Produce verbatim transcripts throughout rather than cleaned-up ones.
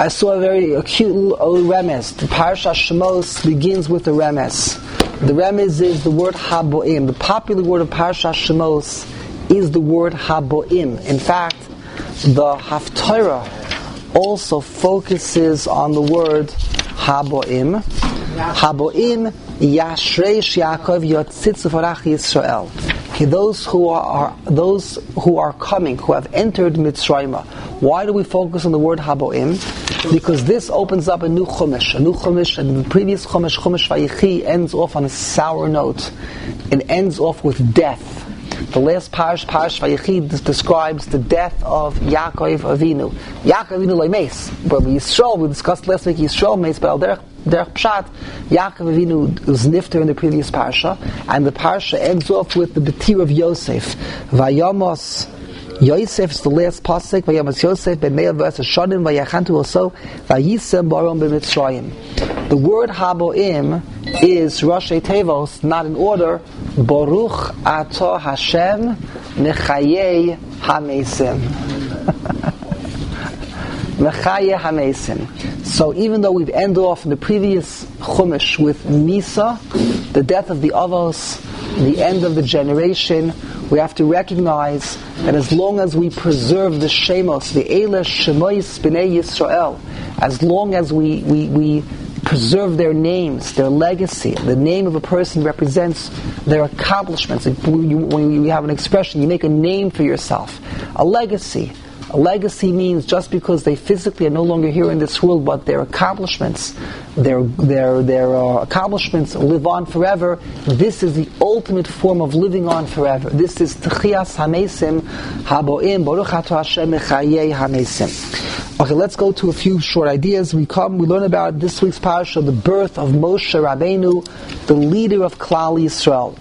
I saw a very acute little remes. The Parashat Shemos begins with the remes. The remes is the word haboim. The popular word of Parashat Shemos is the word haboim. In fact, the Haftarah also focuses on the word haboim. Haboim Yashreish Yaakov Yotzitz Ufarach Yisrael. Okay, those who are those who are coming, who have entered Mitzrayim. Why do we focus on the word Haboim? Because this opens up a new Chumash. A new Chumash, and the previous Chumash, Chumash Vayechi, ends off on a sour note. It ends off with death. The last parish, Parish Vayechi, describes the death of Yaakov Avinu. Yaakov Avinu Leimeis. But Yisrael, we discussed last week, Yisrael Meis, but Derech Derech Pshat, Yaakov Avinu was nifter in the previous parsha, and the parsha ends off with the betir of Yosef. Vayamos Yosef is the last pasuk. Vayamos Yosef ben Me'av v'Asar Shonim vayachantu also vayisem barom b'Mitzrayim. The word Haboim is Rosh Tevos, not in order. Baruch Ato Hashem Mechayei Hamesim. Mechayei Hamesim. So even though we've ended off in the previous Chumash with Misa, the death of the Avos, the end of the generation, we have to recognize that as long as we preserve the Shemos, the Eilah Shemois B'nai Yisrael, as long as we, we, we preserve their names, their legacy, the name of a person represents their accomplishments. When you have an expression, you make a name for yourself, a legacy. A legacy means just because they physically are no longer here in this world, but their accomplishments, their their their uh, accomplishments live on forever. This is the ultimate form of living on forever. This is Techias Hamesim Haboim Baruch Ato Hashem Mechayei Hamesim. Okay, let's go to a few short ideas. We come, we learn about this week's parasha, the birth of Moshe Rabbeinu, the leader of Klal Yisrael.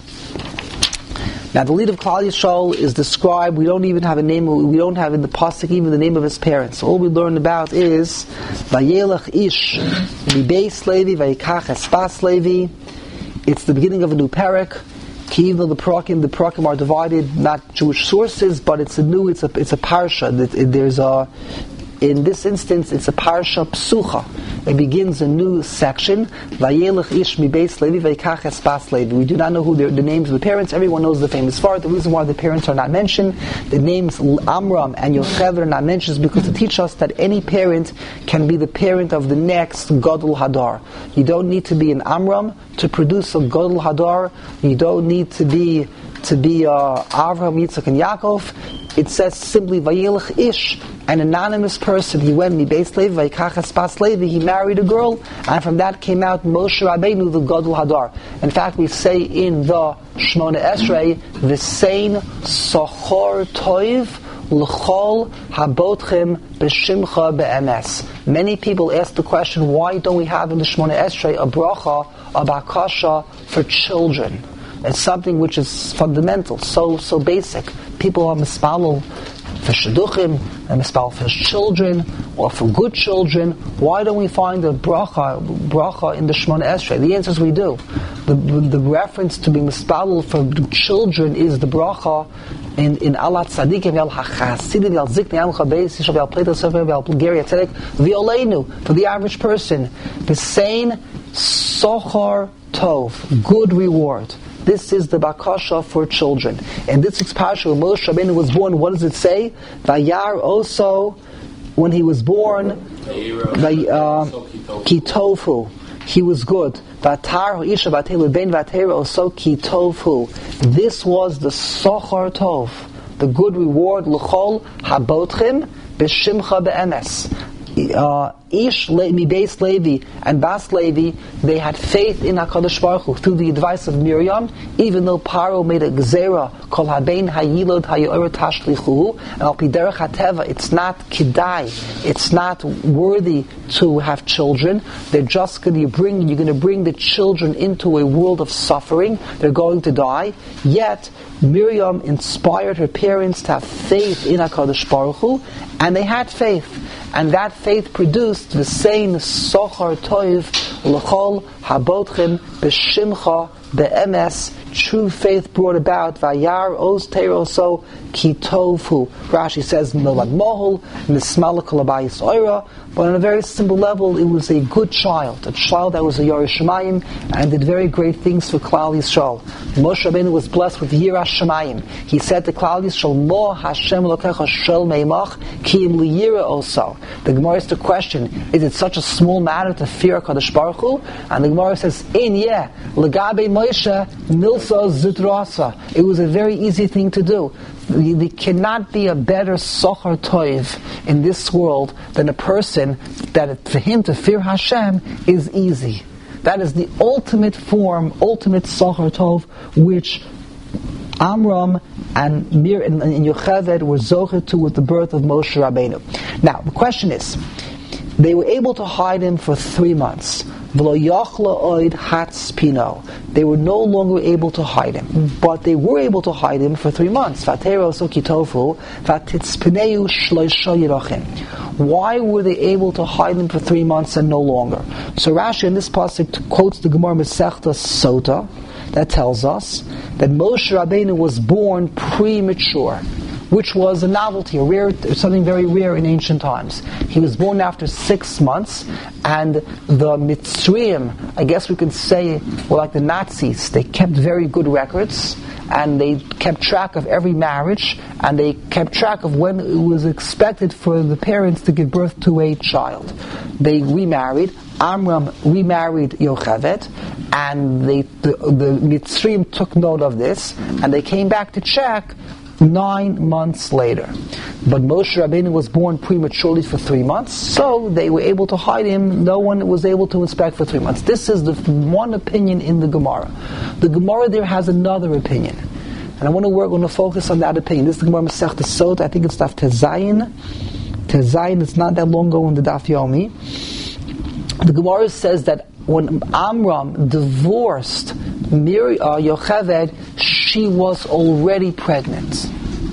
Now, the leader of Klal Yisrael is described. We don't even have a name. We don't have in the pasuk even the name of his parents. All we learn about is Vayelach Ish Mibeis Levi Vayikach Espas Levi. It's the beginning of a new parak. Even though the parakim, the parakim are divided, not Jewish sources, but it's a new. It's a it's a parsha. There's a In this instance, it's a parasha psucha. It begins a new section. Vayelech ish mibeis Levi vayikach espas Levi. We do not know who the, the names of the parents. Everyone knows the famous part. The reason why the parents are not mentioned, the names Amram and Yocheved are not mentioned, is because to teach us that any parent can be the parent of the next Gadol Hadar. You don't need to be an Amram to produce a Gadol Hadar. You don't need to be to be uh, Avraham, Yitzchak, and Yaakov. It says simply Vayelech Ish, an anonymous person. He went Mibeis Levi, Vayikach Espas Levi. He married a girl, and from that came out Moshe Rabbeinu, the Gadol Hadar. In fact, we say in the Shmona Esrei, V'sein Sochor Toiv L'chol Habotchem B'Shimcha Be'emes. Many people ask the question, why don't we have in the Shmona Esrei a bracha, a bakasha for children? It's something which is fundamental, so so basic. People are mispalel for shidduchim, and mispalel for children, or for good children. Why don't we find a bracha, bracha in the Shmona Esrei? The answer is we do. The, the reference to being mispalel for children is the bracha in in Alat Tzadikim Vel Hachasidim Vel Ziknei Amcha Beis Yisrael Vel Plei Tosefim Vel Geria Tzedek V'Oleinu, for the average person. V'sein Sochar Tov, good reward. This is the bakasha for children. And this is Parsha, when Moshe Rabbeinu was born, what does it say? Vayar also, when he was born, Vay, uh, Kitofu, he was good. Vatar Isha Vatelu Ben Vater also Kitofu. This was the Sochar Tov, the good reward, L'chol Habotchim B'Shimcha Be'emes. Uh, Ish Mibeis Levi and Bas Levi, they had faith in HaKadosh Baruch Hu through the advice of Miriam, even though Paro made a gzera Kol Habein Hayilod Hayoyer Tashlichuhu, and Al Piderech Hateva, it's not kidai, it's not worthy to have children. They're just going to bring, you're going to bring the children into a world of suffering. They're going to die. Yet Miriam inspired her parents to have faith in HaKadosh Baruch Hu, and they had faith. And that faith produced the same Sochar Toiv L'chol Habotchim B'Shimcha be'emes, true faith brought about, vayar oz teiro so ki tofu. Rashi says, milad mohol, nismala kolabayis oira, but on a very simple level, it was a good child, a child that was a Yoreh Shemayim, and did very great things for Klal Yisrael. Moshe Rabbeinu was blessed with Yiras Shemayim. He said to Klal Yisrael, Mo Hashem Elokecha shel meimach, ki im liyira oso. The Gemara is to question, is it such a small matter to fear HaKadosh Baruch Hu? And the Gemara says, in yeah, legabe Moshe, milsa zutrasa. It was a very easy thing to do. There cannot be a better sochar toiv in this world than a person that for him to fear Hashem is easy. That is the ultimate form, ultimate sochar tov, which Amram and Mir and, and Yocheved were zocher to with the birth of Moshe Rabbeinu. Now, the question is, they were able to hide him for three months. They were no longer able to hide him, but they were able to hide him for three months. Why were they able to hide him for three months and no longer? So Rashi in this pasuk quotes the Gemara Masechta Sota that tells us that Moshe Rabbeinu was born premature, which was a novelty, a rare, something very rare in ancient times. He was born after six months, and the Mitzrayim, I guess we could say, were like the Nazis. They kept very good records, and they kept track of every marriage, and they kept track of when it was expected for the parents to give birth to a child. They remarried. Amram remarried Yocheved, and they, the, the Mitzrayim took note of this, and they came back to check nine months later. But Moshe Rabbeinu was born prematurely for three months, so they were able to hide him. No one was able to inspect for three months. This is the one opinion in the Gemara. The Gemara there has another opinion, and I want to work, want to focus on that opinion. This is the Gemara Masechta Sot. I think it's Daf Tezayin. Tezayin. It's not that long ago in the Daf Yomi. The Gemara says that when Amram divorced Mir, uh, Yocheved, she was already pregnant.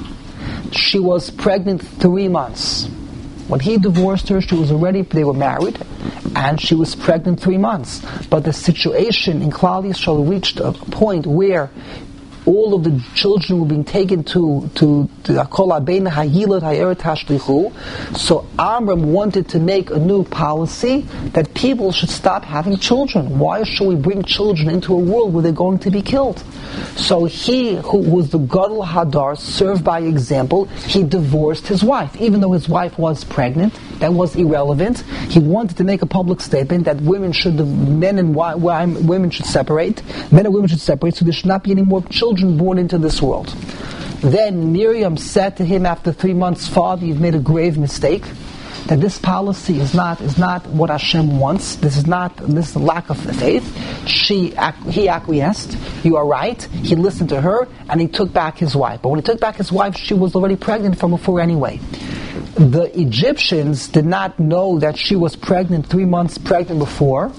She was pregnant three months. When he divorced her, she was already, they were married, and she was pregnant three months. But the situation in Klal Yisrael reached a point where all of the children were being taken to to Kol Habein Hayilot Hayeret Hashlichu. So Amram wanted to make a new policy that people should stop having children. Why should we bring children into a world where they're going to be killed? So he, who was the Gadol Hadar, served by example, he divorced his wife. Even though his wife was pregnant, that was irrelevant. He wanted to make a public statement that women should, men and women should separate, men and women should separate, so there should not be any more children born into this world. Then Miriam said to him after three months, Father, you've made a grave mistake. That this policy is not is not what Hashem wants. This is not this is a lack of faith. She he acquiesced. You are right. He listened to her and he took back his wife. But when he took back his wife, she was already pregnant from before anyway. The Egyptians did not know that she was pregnant three months pregnant before,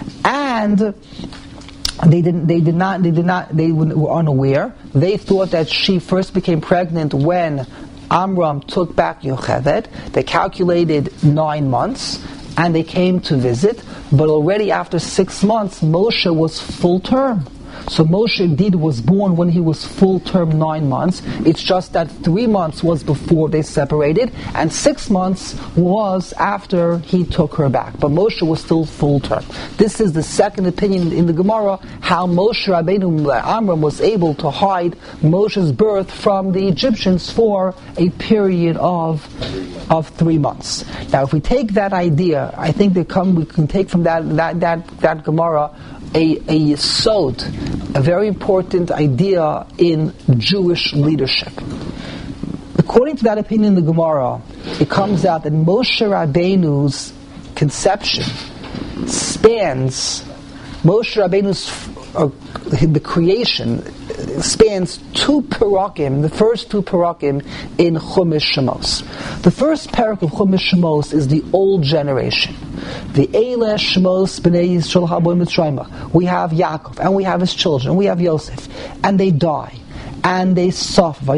and They didn't. They did not. They did not. They were unaware. They thought that she first became pregnant when Amram took back Yocheved. They calculated nine months, and they came to visit. But already after six months, Moshe was full term. So Moshe indeed was born when he was full term nine months. It's just that three months was before they separated, and six months was after he took her back. But Moshe was still full term. This is the second opinion in the Gemara, how Moshe Rabbeinu Amram was able to hide Moshe's birth from the Egyptians for a period of of three months. Now, if we take that idea, I think they come. We can take from that that that, that Gemara a a yesod, a very important idea in Jewish leadership. According to that opinion in the Gemara, it comes out that Moshe Rabbeinu's conception spans Moshe Rabbeinu's uh, the creation spans two parakim, the first two parakim in Chumash Shemos. The first parak of Chumash Shemos is the old generation. The Eile Shemos B'nai Yisrael Haboim Mitzrayim. We have Yaakov, and we have his children, and we have Yosef, and they die. and they suffer.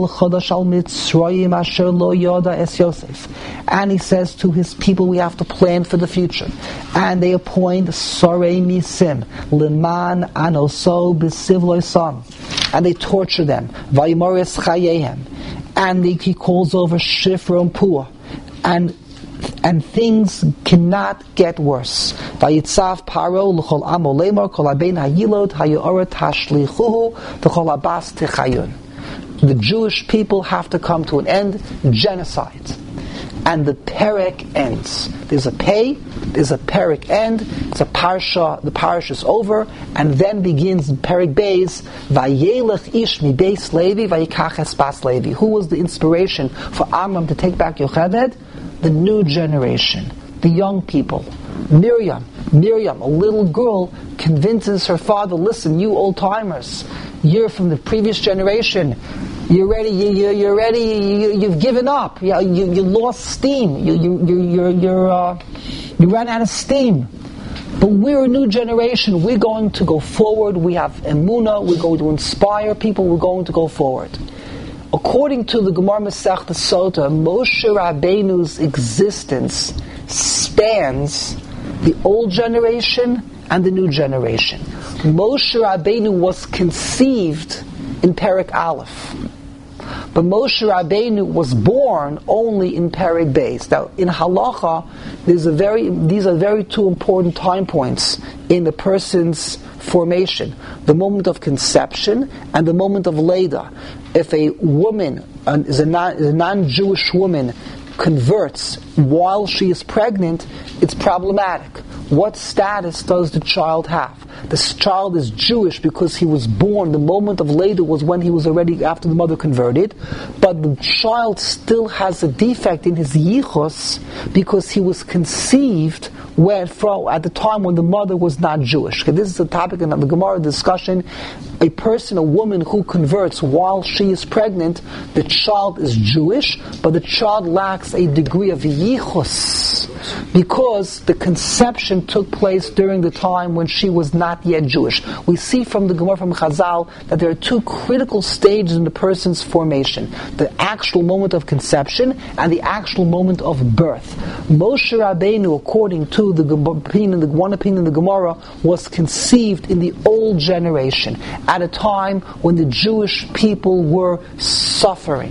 And he says to his people, we have to plan for the future. And they appoint Sorei Misim, Liman Anoso B'Sivloi Sam. And they torture them. Vayimoris Chayehem. And they, he calls over Shifra and Pua. And and things cannot get worse. Vayitzav Paro l'chol amo lemor kol habein hayilot hayorat hashlichuhu v'chol habas techayun. The Jewish people have to come to an end, genocide. And the perek ends. There's a pay, there's a perek end, it's a parsha, the parsha is over, and then begins perek beis, vayelech ish mi beis Levi vayikach es bas Levi. Who was the inspiration for Amram to take back Yocheved? The new generation, the young people. Miriam, Miriam, a little girl, convinces her father, listen, you old-timers, you're from the previous generation, you're ready, you, you, you're ready, you, you've given up, you, you, you lost steam, you, you, you, you're, you're, uh, you ran out of steam. But we're a new generation, we're going to go forward, we have emunah, we're going to inspire people, we're going to go forward. According to the Gemara Masechta Sota, Moshe Rabbeinu's existence spans the old generation and the new generation. Moshe Rabbeinu was conceived in Perek Aleph, but Moshe Rabbeinu was born only in Perek Beis. Now, in Halacha, there's a very these are very two important time points in the person's formation: the moment of conception and the moment of Leda. If a woman uh, is a, non, is a non-Jewish woman converts while she is pregnant, it's problematic. What status does the child have? The child is Jewish because he was born, the moment of Leda was when he was already, after the mother converted, but the child still has a defect in his yichus because he was conceived when, from, at the time when the mother was not Jewish. Okay, this is a topic in the Gemara discussion. A person, a woman who converts while she is pregnant, the child is Jewish, but the child lacks a degree of yichus because the conception took place during the time when she was not yet Jewish. We see from the Gemara from Chazal that there are two critical stages in the person's formation: the actual moment of conception and the actual moment of birth. Moshe Rabbeinu, according to the opinion, the one opinion in the Gemara, was conceived in the old generation, at a time when the Jewish people were suffering.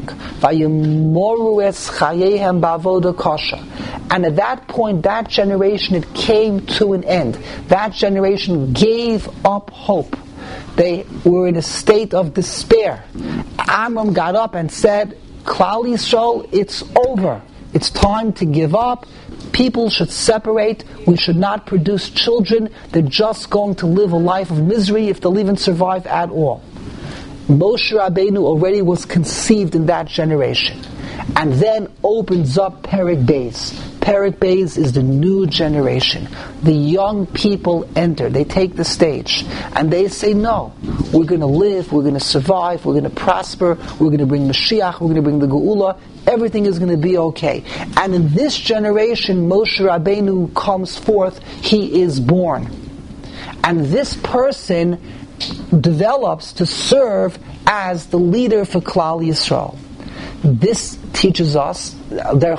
Vayemoru es chayehem ba'avoda kasha. And at that point, that generation, it came to an end. That generation gave up hope. They were in a state of despair. Amram got up and said, Klal Yisrael, it's over. It's time to give up. People should separate. We should not produce children. They're just going to live a life of misery if they'll even survive at all. Moshe Rabbeinu already was conceived in that generation. And then opens up Perek Beis. Perek Beis is the new generation. The young people enter. They take the stage. And they say, no, we're going to live, we're going to survive, we're going to prosper, we're going to bring Mashiach, we're going to bring the Geula. Everything is going to be okay. And in this generation, Moshe Rabbeinu comes forth. He is born. And this person develops to serve as the leader for Klal Yisrael. This teaches us, the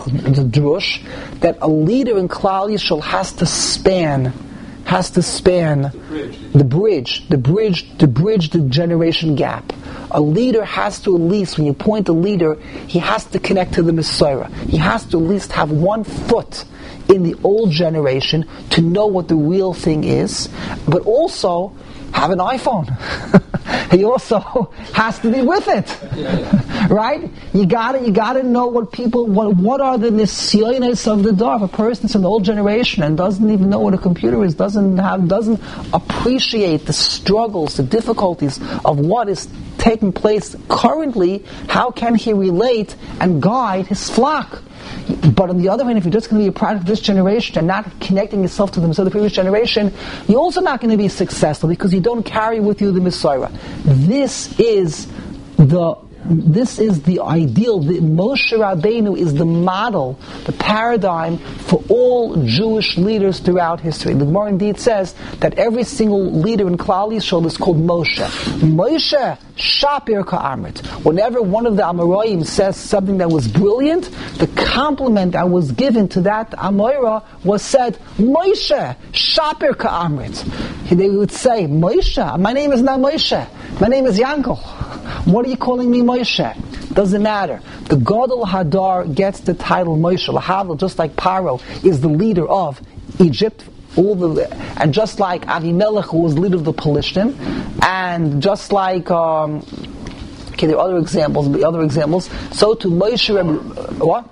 drush, that a leader in Klal Yisrael has to span, has to span the bridge, the bridge, the bridge, to bridge the generation gap. A leader has to at least, when you appoint a leader, he has to connect to the Messiah. He has to at least have one foot in the old generation to know what the real thing is, but also have an iPhone. He also has to be with it, right? You gotta, you gotta know what people, what, what are the nisyonos of the dar. If a person's in the old generation and doesn't even know what a computer is, doesn't have, doesn't appreciate the struggles, the difficulties of what is taking place currently, how can he relate and guide his flock? But on the other hand, if you're just going to be a product of this generation and not connecting yourself to the Messiah of the previous generation, you're also not going to be successful because you don't carry with you the Messiah. This is the this is the ideal. The Moshe Rabbeinu is the model, the paradigm for all Jewish leaders throughout history. The Gemara indeed says that every single leader in Klal Yisrael is called Moshe. Moshe Shapir Ka'amrit. Whenever one of the Amoraim says something that was brilliant, the compliment that was given to that Amora was said, Moshe Shapir Ka'amrit. They would say, Moshe, my name is not Moshe. My name is Yankel. What are you calling me Moshe? Doesn't matter. The Gadol Hadar gets the title Moshe. Lahavdil, just like Paro, is the leader of Egypt. All the, and just like Avimelech, who was leader of the Pelishtim, and just like um, okay, there are other examples, but other examples. So to Moshe, what?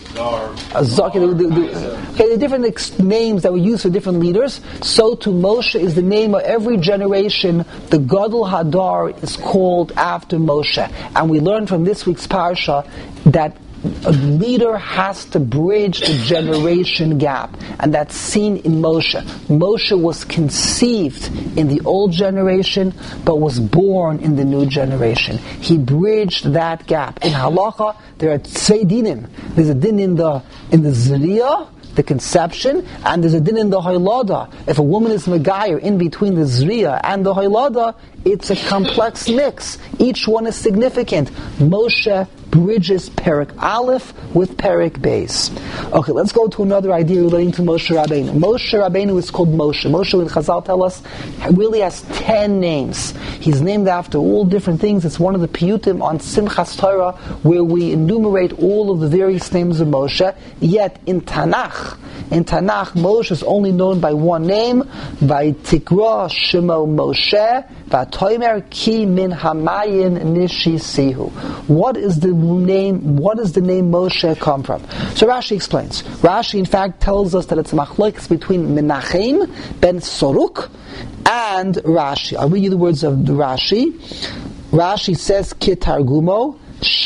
Azar. Okay, the, the, the, okay, the different ex- names that were used for different leaders. So to Moshe is the name of every generation. The Gadol Hadar is called after Moshe, and we learned from this week's parsha that a leader has to bridge the generation gap, and that's seen in Moshe. Moshe was conceived in the old generation, but was born in the new generation. He bridged that gap. In halacha, there are tzvei dinim. There's a din in the in the zriyah, the conception, and there's a din in the haylada. If a woman is megayer in between the zriyah and the haylada, it's a complex mix. Each one is significant. Moshe bridges Perek Aleph with Perek Beis. Okay, let's go to another idea relating to Moshe Rabbeinu. Moshe Rabbeinu is called Moshe. Moshe, when Chazal tell us, really has ten names. He's named after all different things. It's one of the piyutim on Simchas Torah where we enumerate all of the various names of Moshe. Yet in Tanakh, in Tanakh, Moshe is only known by one name, by Tikra Shemo Moshe, Vatoimer Ki Min Hamayin Nishisihu. What is the name? What does the name Moshe come from? So Rashi explains. Rashi, in fact, tells us that it's a machlokes between Menachem ben Soruk and Rashi. I'll read you the words of the Rashi. Rashi says, Kitargumo.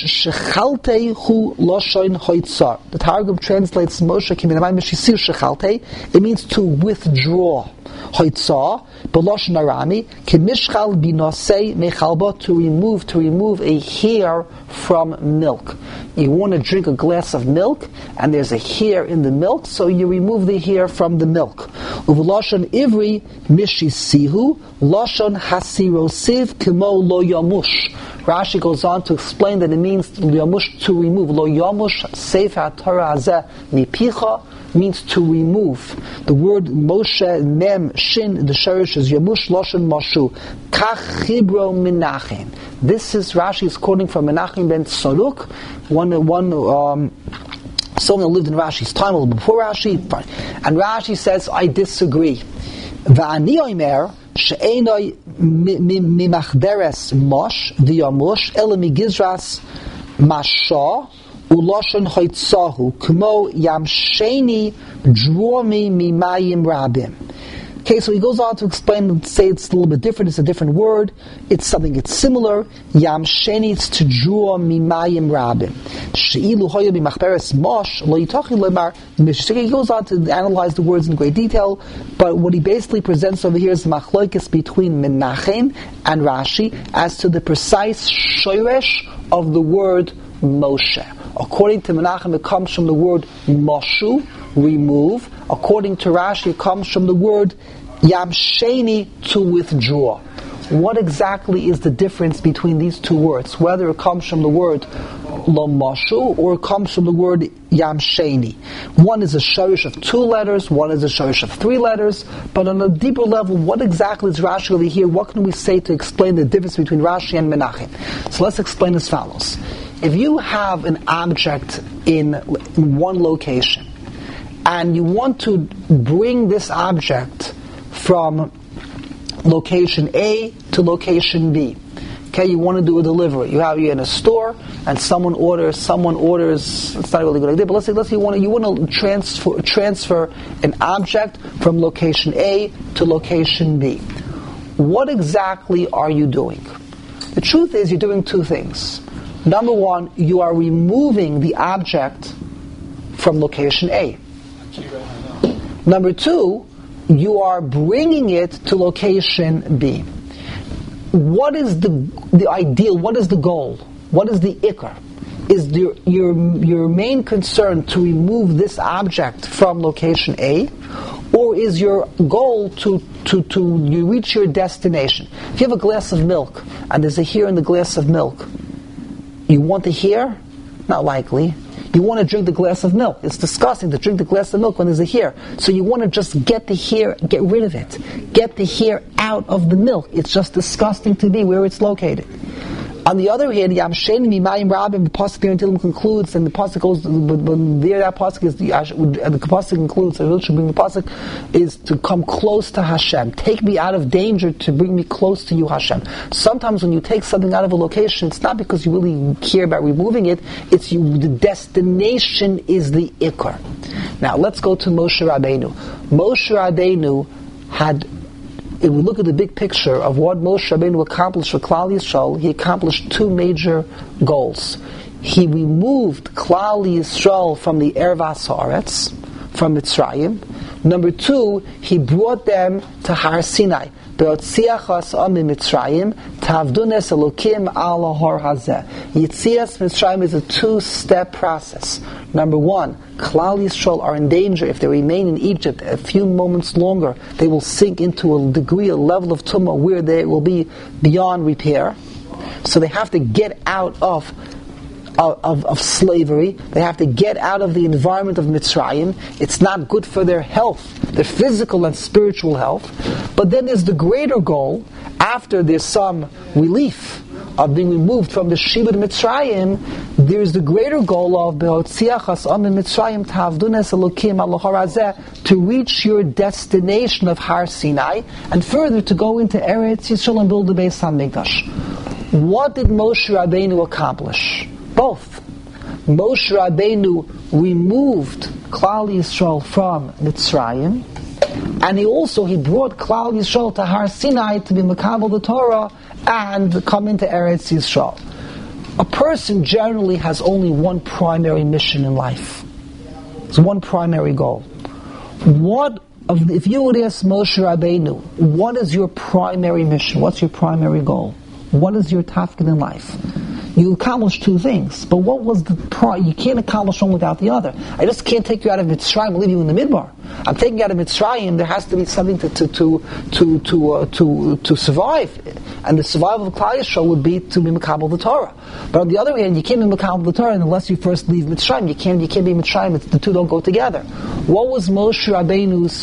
Shechalte hu loshon hoitzar. The Targum translates Moshe kiminamai mishisir shechalte. It means to withdraw. Hoitzar, beloshon arami, kimishchal binosei mechalba, to remove, to remove a hair from milk. You want to drink a glass of milk, and there's a hair in the milk, so you remove the hair from the milk. Uveloshon ivri mishisihu, loshon hasirosiv kimo lo yamush. Rashi goes on to explain that it means yamush, to remove. Lo yamush sefer Torah hazeh mipicha means to remove. The word Moshe, Mem, Shin, the Sherish is Yamush, Loshen, Moshu. Kach Chibro Menachem. This is, Rashi is quoting from Menachem ben Soruk, one, one, um, someone who lived in Rashi's time, a little before Rashi. Fine. And Rashi says, I disagree. Va'ani oimer, she'enoi mimachderes mosh, v'yamush, ele migizras masha, Uloshon hoitzahu, kmo yamsheni dromi mimayim rabim. Okay, so he goes on to explain and say it's a little bit different, it's a different word, it's something it's similar. Yamsheni, it's to draw mimayim rabim. She'ilu hoya b'machberes mosh, lo yitachi lemar mish. He goes on to analyze the words in great detail, but what he basically presents over here is the machlokes between Menachem and Rashi as to the precise shoresh of the word Moshe. According to Menachem, it comes from the word Moshu, remove. According to Rashi, it comes from the word Yamsheni, to withdraw. What exactly is the difference between these two words? Whether it comes from the word Lo Moshu or it comes from the word Yamsheni. One is a shorish of two letters, one is a shorish of three letters, but on a deeper level, what exactly is Rashi over here? What can we say to explain the difference between Rashi and Menachem? So let's explain as follows. If you have an object in, in one location, and you want to bring this object from location A to location B, okay, you want to do a delivery. You have you in a store, and someone orders. Someone orders. It's not a really good idea, but let's say let's say you want to you want to transfer transfer an object from location A to location B. What exactly are you doing? The truth is, you're doing two things. Number one, you are removing the object from location A. Number two, you are bringing it to location B. What is the the ideal? What is the goal? What is the ikar? Is your, your, your main concern to remove this object from location A? Or is your goal to, to, to you reach your destination? If you have a glass of milk, and there's a hair in the glass of milk, you want the hair? Not likely. You want to drink the glass of milk. It's disgusting to drink the glass of milk when there's a hair. So you want to just get the hair, get rid of it. Get the hair out of the milk. It's just disgusting to be where it's located. On the other hand, Yam Shein Mimayim Rabim, the pasuk there until it concludes, and the pasuk goes, when there that pasuk is, the, the pasuk concludes, so it should bring the pasuk, is to come close to Hashem. Take me out of danger to bring me close to you, Hashem. Sometimes when you take something out of a location, it's not because you really care about removing it, it's you, the destination is the ikar. Now let's go to Moshe Rabbeinu. Moshe Rabbeinu had, if we look at the big picture of what Moshe Rabbeinu accomplished for Klal Yisrael, he accomplished two major goals. He removed Klal Yisrael from the Ervas Haaretz, from Mitzrayim. Number two, he brought them to Har Sinai. Be'otziach ha'am Mitzrayim, tavdunes elokim ala har hazeh. Yitzias Mitzrayim is a two-step process. Number one, Klal Yisrael are in danger if they remain in Egypt a few moments longer. They will sink into a degree, a level of tumah where they will be beyond repair. So they have to get out of Of, of, of slavery. They have to get out of the environment of Mitzrayim. It's not good for their health, their physical and spiritual health. But then there's the greater goal, after there's some relief of being removed from the Shibud Mitzrayim, there's the greater goal of Be'otziach ha'am Mitzrayim tavdunes elokim al har hazeh, to reach your destination of Har Sinai, and further to go into Eretz Yisrael and build the Beis HaMikdash. What did Moshe Rabbeinu accomplish? Both. Moshe Rabbeinu removed Klal Yisrael from Mitzrayim, and he also he brought Klal Yisrael to Har Sinai to be Makabel the Torah and come into Eretz Yisrael. A person generally has only one primary mission in life. It's one primary goal. What of, if you would ask Moshe Rabbeinu, what is your primary mission? What's your primary goal? What is your tafkid in life? You accomplished two things, but what was the pri- you can't accomplish one without the other. I just can't take you out of Mitzrayim and leave you in the Midbar. I'm taking you out of Mitzrayim. There has to be something to to to to to, uh, to, to survive, and the survival of Klal Yisrael would be to be Makabel the Torah. But on the other hand, you can't be Makabel the Torah unless you first leave Mitzrayim. You can't you can't be Mitzrayim. The two don't go together. What was Moshe Rabbeinu's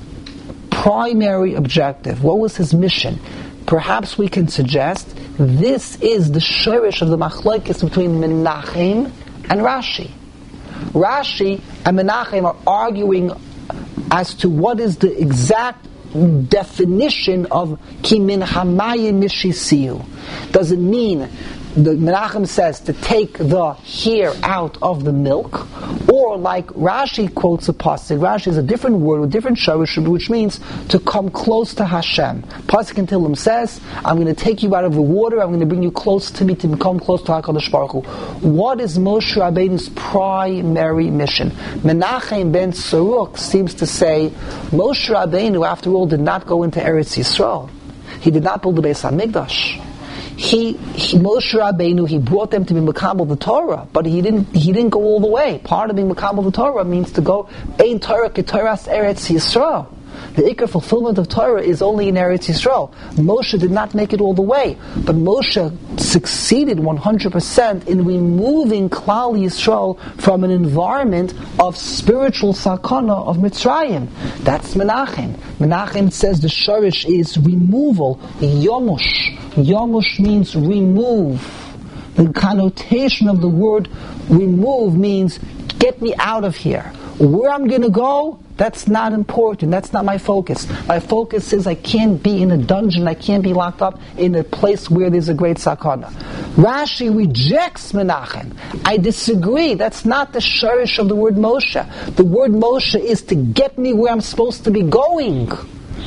primary objective? What was his mission? Perhaps we can suggest this is the shirish of the machlokes between Menachem and Rashi. Rashi and Menachem are arguing as to what is the exact definition of ki min hamayim mishisiyu. Does it mean, the Menachem says, to take the hair out of the milk, or like Rashi quotes a pasuk. Rashi is a different word with different shirish, which means to come close to Hashem. Pasuk in Tehillim says, "I'm going to take you out of the water. I'm going to bring you close to me to become close to HaKadosh Baruch Hu." What is Moshe Rabbeinu's primary mission? Menachem ben Saruk seems to say Moshe Rabbeinu, after all, did not go into Eretz Yisrael. He did not build the Beis HaMikdash. He, he, Moshe Rabbeinu, he brought them to be Makabel the Torah, but he didn't. He didn't go all the way. Part of being Makabel the Torah means to go Ein Torah K'Torahs Eretz Yisrael. The ikar fulfillment of Torah is only in Eretz Yisrael. Moshe did not make it all the way, but Moshe succeeded one hundred percent in removing Klal Yisrael from an environment of spiritual sakana of Mitzrayim. That's Menachem. Menachem says the shorish is removal. Yomush. Yomush means remove. The connotation of the word remove means get me out of here. Where I'm going to go, that's not important. That's not my focus. My focus is I can't be in a dungeon. I can't be locked up in a place where there's a great sakana. Rashi rejects Menachem. I disagree. That's not the shirish of the word Moshe. The word Moshe is to get me where I'm supposed to be going.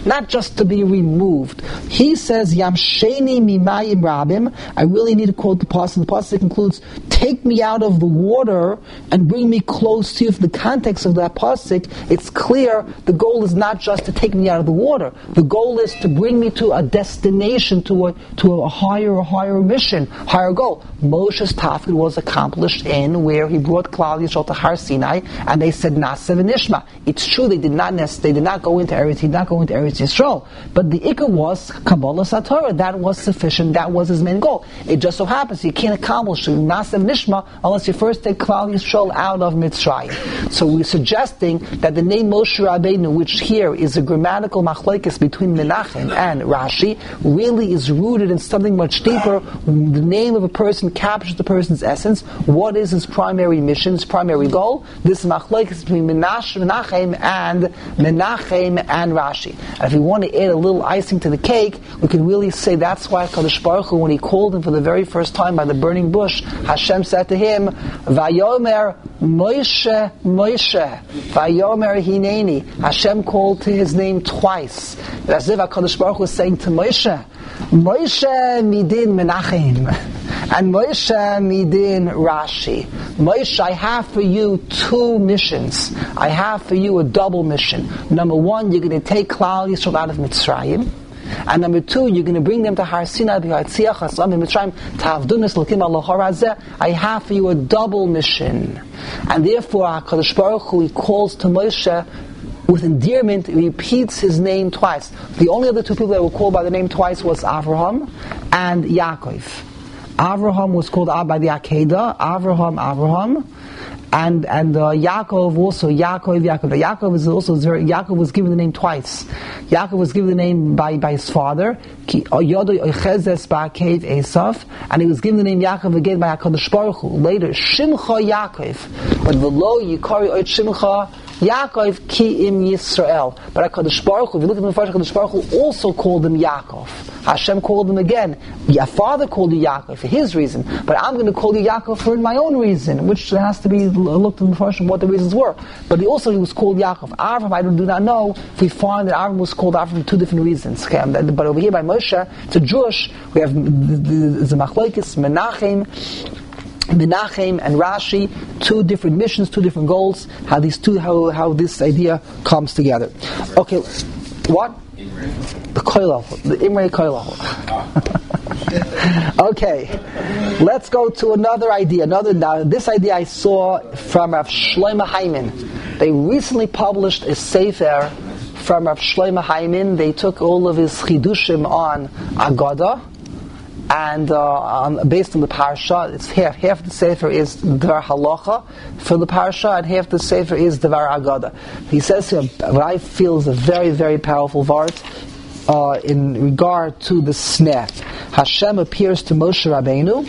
not just to be removed. He says, Yamsheni mimayim rabim. I really need to quote the pasuk. The pasuk includes, take me out of the water and bring me close to you. For the context of that pasuk, it's clear the goal is not just to take me out of the water. The goal is to bring me to a destination, to a to a higher, a higher mission, higher goal. Moshe's tafkid was accomplished in where he brought Klal Yisrael to Har Sinai, and they said Nasev and Nishma. It's true they did not they did not go into Eretz, he did not go into Eretz Yisrael, but the ikar was Kabbalah Satorah. That was sufficient. That was his main goal. It just so happens you can't accomplish Nasev and Nishma unless you first take Klal Yisrael out of Mitzrayim. So we're suggesting that the name Moshe Rabbeinu, which here is a grammatical machlokes between Menachem and Rashi, really is rooted in something much deeper. The name of a person captures the person's essence. What is his primary mission, his primary goal? This machlokes between Menachem and Menachem and Rashi. And if we want to add a little icing to the cake, we can really say that's why Kadosh Baruch Hu, when he called him for the very first time by the burning bush, Hashem said to him, Vayomer Moshe, Moshe, Vayomer Hineni. Hashem called to his name twice. As if HaKadosh Baruch Hu was saying to Moshe, Moshe midin Menachem, and Moshe midin Rashi. Moshe, I have for you two missions. I have for you a double mission. Number one, you're going to take Klal Yisrael out of Mitzrayim. And number two, you're going to bring them to Har Sinai, I have for you a double mission. And therefore, HaKadosh Baruch Hu, he calls to Moshe with endearment, he repeats his name twice. The only other two people that were called by the name twice was Avraham and Yaakov. Avraham was called out by the Akedah, Avraham, Avraham, and and uh, Yaakov also, Yaakov, Yaakov. Yaakov is also very, Yaakov was given the name twice. Yaakov was given the name by, by his father, and he was given the name Yaakov again by HaKadosh Baruch Hu. Later, Shimcha Yaakov, but below Yikari Oit Shimcha Yaakov ki im Yisrael. But HaKadosh Baruch Hu, if you look at the Mepharsh, HaKadosh Baruch Hu also called him Yaakov. Hashem called him again. Your father called you Yaakov for his reason, but I'm going to call you Yaakov for my own reason, which has to be looked in the Mepharsh what the reasons were. But he also he was called Yaakov. Avram, I do not know if we find that Avram was called Avram for two different reasons. Okay? But over here by Moshe, it's a Jewish, we have the Machlokes, Menachem, Menachem and Rashi, two different missions, two different goals, how these two, how, how this idea comes together. Okay, what? The koilach, the Imrei koilach. Okay, let's go to another idea. Another now, this idea I saw from Rav Shlomo Hayman. They recently published a sefer from Rav Shlomo Hayman. They took all of his chidushim on Agada, and uh, on, based on the parasha, it's half half the sefer is Dvar Halacha for the parasha, and half the sefer is Dvar Agada. He says here what I feel is a very very powerful vart uh, in regard to the sneh. Hashem appears to Moshe Rabbeinu,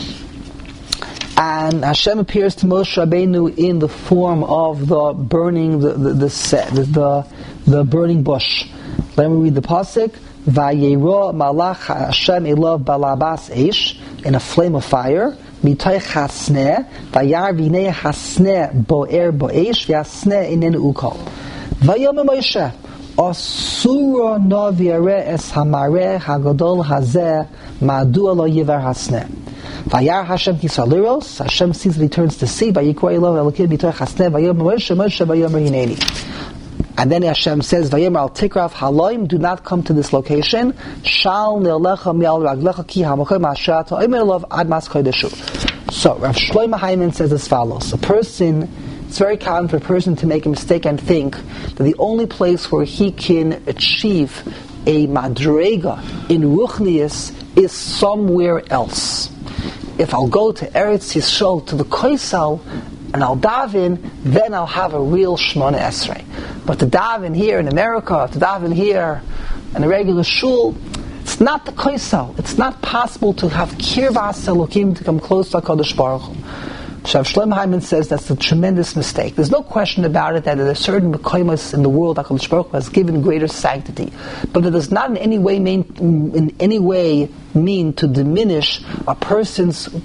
and Hashem appears to Moshe Rabbeinu in the form of the burning the the the, the, the, the burning bush. Let me read the pasuk. Vayero malach Hashem elav balabas eish, in a flame of fire. Mitoich hasneh vayar vinei hasneh boer boeish v'hasneh inen ukol. Vayom Moshe asura no v'yareh es hamareh hagadol hazeh ma'adua lo yivar hasneh. Vayar Hashem kisaliros. Hashem sees that he turns to see. Vayikra elav elokim mitoich hasneh vayom Moshe Moshe vayomer hineni. And then Hashem says, Vayomer al tikraf haloim, do not come to this location. Shal ne'alecha mi'al raglecha ki ha'mochim asher ta'omer elav ad mas kodeshu. So, Rav Shlomo Hayman says as follows. A person, it's very common for a person to make a mistake and think that the only place where he can achieve a madrega in ruchnius is somewhere else. If I'll go to Eretz Yisrael, to the Koisal, and I'll daven, then I'll have a real Shmona Esrei. But to daven here in America, to daven here in a regular shul, it's not the Koisal. It's not possible to have Kirvas Elokim to come close to HaKadosh Baruch Hu. Rav Shlomo Hayman says that's a tremendous mistake. There's no question about it that there are certain Mekoimos in the world that HaKadosh Baruch Hu has given greater sanctity. But it does not in any way mean, in any way mean to diminish a person's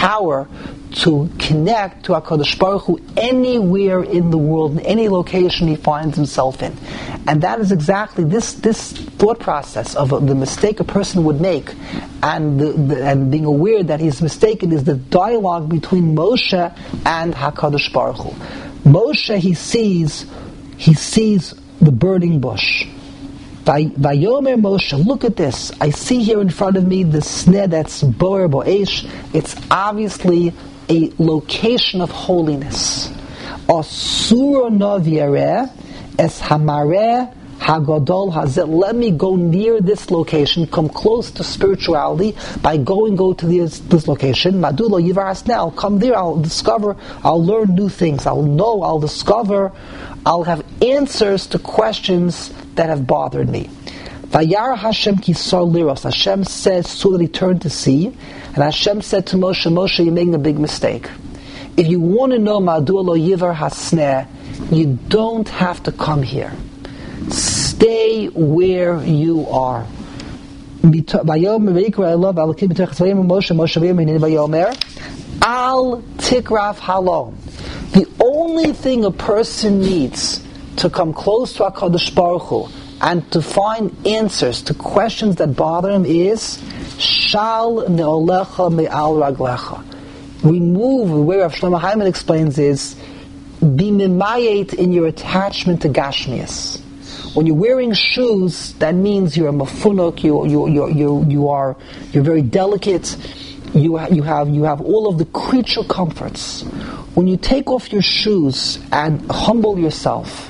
power to connect to HaKadosh Baruch Hu anywhere in the world, in any location he finds himself in. And that is exactly this this thought process of the mistake a person would make, and the, the, and being aware that he's mistaken, is the dialogue between Moshe and HaKadosh Baruch Hu. Moshe, he sees, he sees the burning bush. Vayomer Moshe, look at this. I see here in front of me the sneh that's boer bo'esh. It's obviously a location of holiness. Asura novyareh es hamareh hagadol hazeh. Let me go near this location, come close to spirituality by going go to this, this location. Madulo yivar hasneh. I'll come there. I'll discover. I'll learn new things. I'll know. I'll discover. I'll have answers to questions that have bothered me. Vayara Hashem kisar liros. Hashem says, so that he turned to see. And Hashem said to Moshe, Moshe, you're making a big mistake. If you want to know Ma'adu lo yivar hasneh, you don't have to come here. Stay where you are. Al tikraf halom. The only thing a person needs to come close to HaKadosh Baruch Hu and to find answers to questions that bother him is Shal ne'olecha me'al raglecha. Remove, the way Rav Shlomo Hyman explains is, be mimayet in your attachment to Gashmias. When you're wearing shoes, that means you're a mafunuk, you, you, you, you, you are, you're very delicate, you, you, have, you have all of the creature comforts. When you take off your shoes and humble yourself,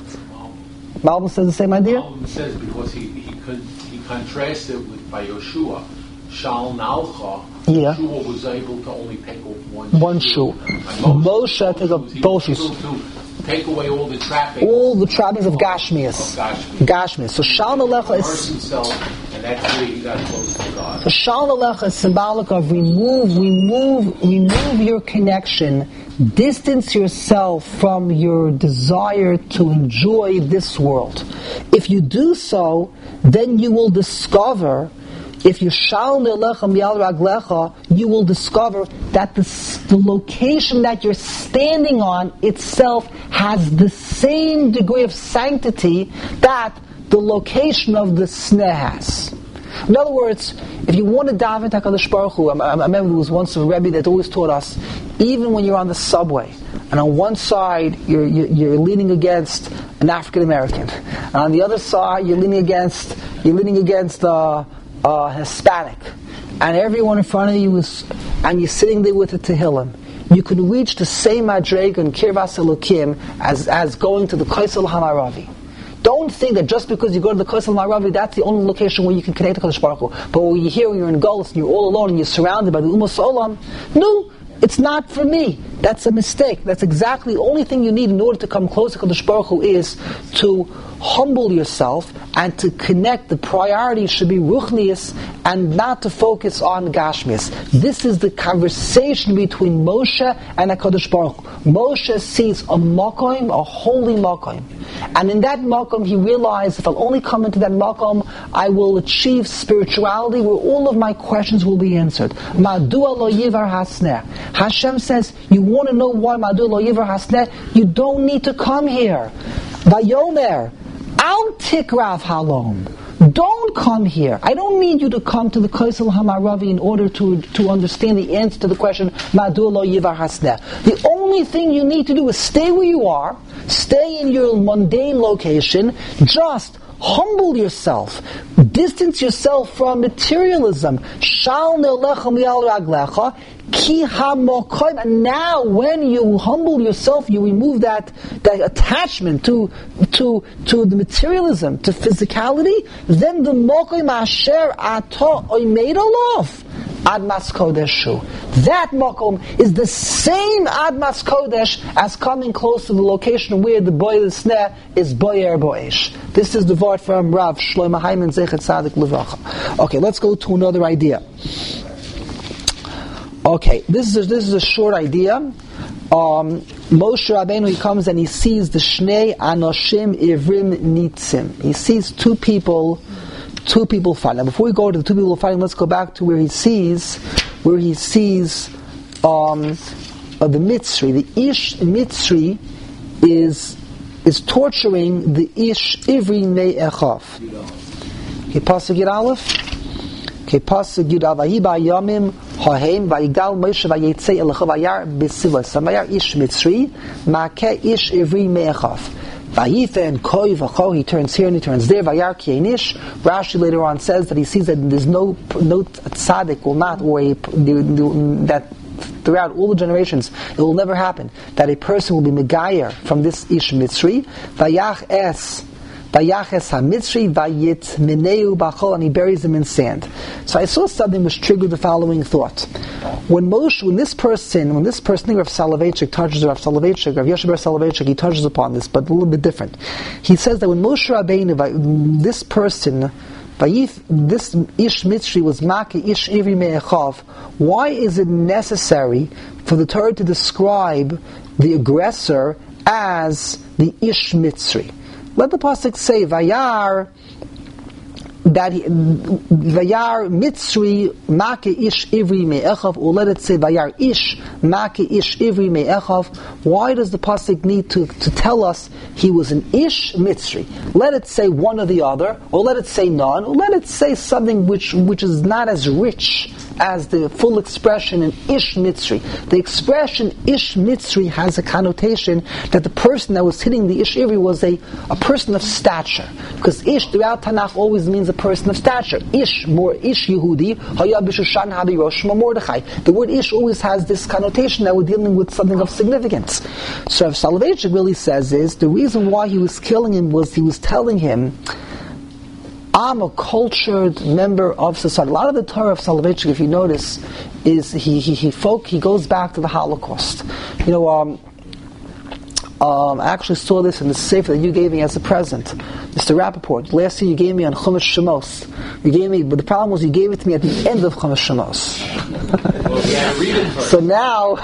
Malbim says the same idea? Malbim says because he he, could, he contrasts it with by Yoshua. Shal Nalcha, yeah. Yoshua was able to only take off one, one shoe. shoe. Moshe took off both shoes. Take away all the trappings. All the trappings of Gashmias. Gashmias. Gashmias. So Shal Nalecha is... himself, and that's where he got close to God. So Shal Nalecha is symbolic of remove, remove, remove your connection. Distance yourself from your desire to enjoy this world. If you do so, then you will discover, if you shal ne'lecha mi'al raglecha, you will discover that the, the location that you're standing on itself has the same degree of sanctity that the location of the sneh has. In other words, if you want to daven to HaKadosh Baruch Hu, I, I remember there was once a Rebbe that always taught us, even when you're on the subway, and on one side you're, you're, you're leaning against an African American, and on the other side you're leaning against you're leaning against uh, uh, Hispanic, and everyone in front of you is, and you're sitting there with a Tehillim. You can reach the same Madrega in Kirvas Elokim as as going to the Kaisel Hamaravi. Don't think that just because you go to the Kaisel Ma'aravi, that's the only location where you can connect to Kadosh Baruch Hu. But when you're here, when you're in Golus, and you're all alone, and you're surrounded by the Ummos Olam, no, it's not for me. That's a mistake. That's exactly the only thing you need in order to come close to Kadosh Baruch Hu is to humble yourself and to connect. The priority should be Ruchnius and not to focus on Gashmias. This is the conversation between Moshe and HaKadosh Baruch Hu. Moshe sees a makom, a holy makom. And in that makom, he realized, if I'll only come into that makom, I will achieve spirituality where all of my questions will be answered. Ma'adua lo yivar hasneh. Hashem says, you want to know why Ma'adua lo yivar hasneh? You don't need to come here. Vayomer, al tikraf halom. Don't come here. I don't need you to come to the Kaisel Hamaravi in order to, to understand the answer to the question, Ma'adua lo yivar hasneh. The only thing you need to do is stay where you are, stay in your mundane location, just humble yourself, distance yourself from materialism. Shal ne'lecha mi'al raglecha, ki ha'mokoim. And now, when you humble yourself, you remove that, that attachment to, to, to the materialism, to physicality, then the mokoim asher ato oimed alof. Admas Kodeshu. That makom is the same Admas Kodesh as coming close to the location where the boiler sneh is boyer boesh. This is the word from Rav Shlomo Hyman Zechet Tzadik Levacha. Okay, let's go to another idea. Okay, this is a, this is a short idea. Um, Moshe Rabbeinu, he comes and he sees the Shnei Anoshim Ivrim Nitzim. He sees two people. Two people fighting. Now, before we go to the two people fighting, let's go back to where he sees, where he sees um, of the Mitzri, the Ish Mitzri is is torturing the Ish Ivri Me'echav. Okay, Pasuk Yud Aleph. Okay, Pasuk Yud Aleph. Vayiba Yamim Hahem Vayigal Moshe Vayetzei Elecha Vayar B'Sivos. Vayar Ish Mitzri Makeh Ish Ivri Me'echav. Vayife and Koi Vacho, he turns here and he turns there. Vayar Kienish. Rashi later on says that he sees that there's no no tzaddik will not, or a, that throughout all the generations it will never happen that a person will be megayer from this Ish Mitzri. Vayach es Vayach es ha-Mitzri vayit mineu b'chol, and he buries him in sand. So I saw something which triggered the following thought. When Moshe, when this person, when this person, Rav Soloveitchik touches Rav Soloveitchik, Rav Yoshe bar Soloveitchik, he touches upon this, but a little bit different. He says that when Moshe Rabbeinu, this person, this Ish Mitzri was Maki Ish Ivri Me'echav, why is it necessary for the Torah to describe the aggressor as the Ish Mitzri? Let the pasuk say Vayar, that he, Vayar Mitzri Make Ish Ivri Me'echav, or let it say Vayar Ish Make Ish Ivri Me'echav. Why does the pasuk need to, to tell us he was an Ish Mitzri? Let it say one or the other, or let it say none, or let it say something which which is not as rich as the full expression in Ish Mitzri. The expression Ish Mitzri has a connotation that the person that was hitting the Ish Ivri was a, a person of stature. Because Ish throughout Tanakh always means a person of stature. Ish, more Ish Yehudi, Haya B'Shushan Hadi Rosh Mordechai. The word Ish always has this connotation that we're dealing with something of significance. So Rav Soloveitchik really says is, the reason why he was killing him was he was telling him, I'm a cultured member of society. A lot of the Torah of Soloveitchik, if you notice, is he he he folk he goes back to the Holocaust. You know, um, um, I actually saw this in the sefer that you gave me as a present, Mister Rappaport. Last year you gave me on Chumash Shemos. You gave me, but the problem was you gave it to me at the end of Chumash Shemos. Well, yeah, read it first. So now,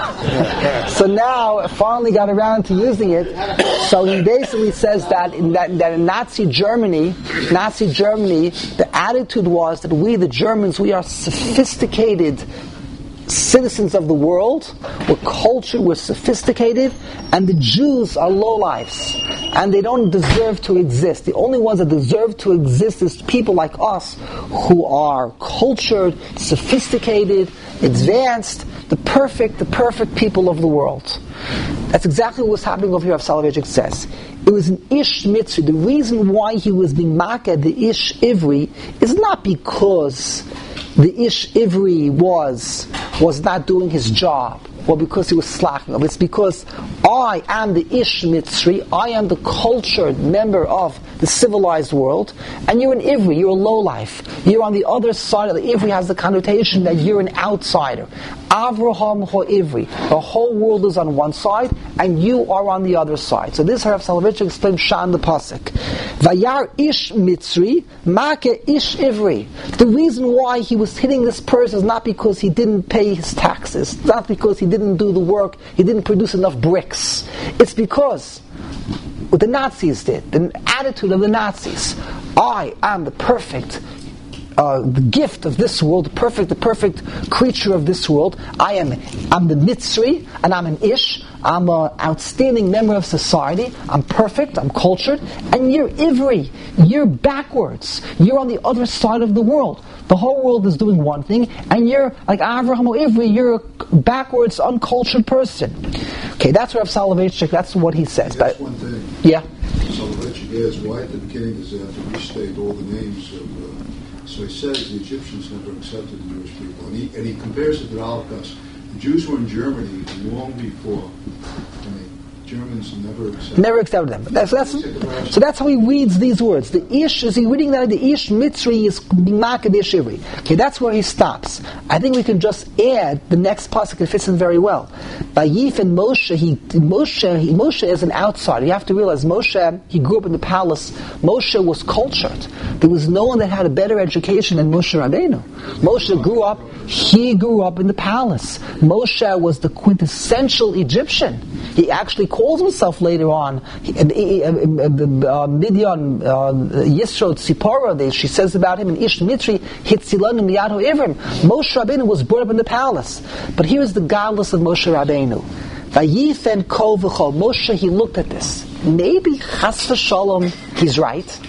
so now, I finally got around to using it. So he basically says that in, that, that in Nazi Germany, Nazi Germany, the attitude was that we, the Germans, we are sophisticated citizens of the world, we're cultured, we're sophisticated, and the Jews are lowlifes, and they don't deserve to exist. The only ones that deserve to exist is people like us, who are cultured, sophisticated, advanced, the perfect, the perfect people of the world. That's exactly what was happening over here, Rav Soloveitchik says. It was an Ish Mitzri. The reason why he was being maked, the Ish Ivri, is not because the Ish Ivri was was not doing his job, or because he was slacking up. It's because I am the Ish Mitzri, I am the cultured member of the civilized world, and you're an Ivri, you're a lowlife. You're on the other side of the Ivri has the connotation that you're an outsider. Avraham ho-Ivri. The whole world is on one side, and you are on the other side. So this Rav Soloveitchik explains Shan the Pasuk. Vayar Ish Mitzri, Make Ish Ivri. The reason why he was hitting this person is not because he didn't pay his taxes, it's not because he didn't do the work, he didn't produce enough bricks. It's because what the Nazis did, the attitude of the Nazis. I am the perfect Uh, the gift of this world, the perfect, the perfect creature of this world. I am, I'm the Mitzri, and I'm an Ish. I'm an outstanding member of society. I'm perfect, I'm cultured, and you're Ivri. You're backwards. You're on the other side of the world. The whole world is doing one thing, and you're like Avraham or Ivri, you're a backwards, uncultured person. Okay, that's Rav Soloveitchik, that's what he says. That's but, one thing. Yeah. Soloveitchik adds, why at the beginning does it have to restate all the names of... Uh, So he says the Egyptians never accepted the Jewish people. And he, and he compares it to the Holocaust. The Jews were in Germany long before. And the Germans never accepted Never accepted them. That's, that's, so that's how he reads these words. The Ish, is he reading that? The Ish Mitzri is Maked Ish Ivri. Okay, that's where he stops. I think we can just add the next pasuk. It fits in very well. Vayif and Moshe, he, Moshe, he, Moshe is an outsider. You have to realize Moshe, he grew up in the palace. Moshe was cultured. There was no one that had a better education than Moshe Rabbeinu. Moshe grew up, he grew up in the palace. Moshe was the quintessential Egyptian. He actually calls himself later on, he, uh, uh, Midian, uh, Yisro Tzipora, she says about him in Ish Mitri, Hitzilanu Miyado Ivrim. Moshe Rabbeinu was brought up in the palace. But here's the godless of Moshe Rabbeinu. Vayifen kol v'chol. Moshe, he looked at this. Maybe, chas v'shalom, he's right.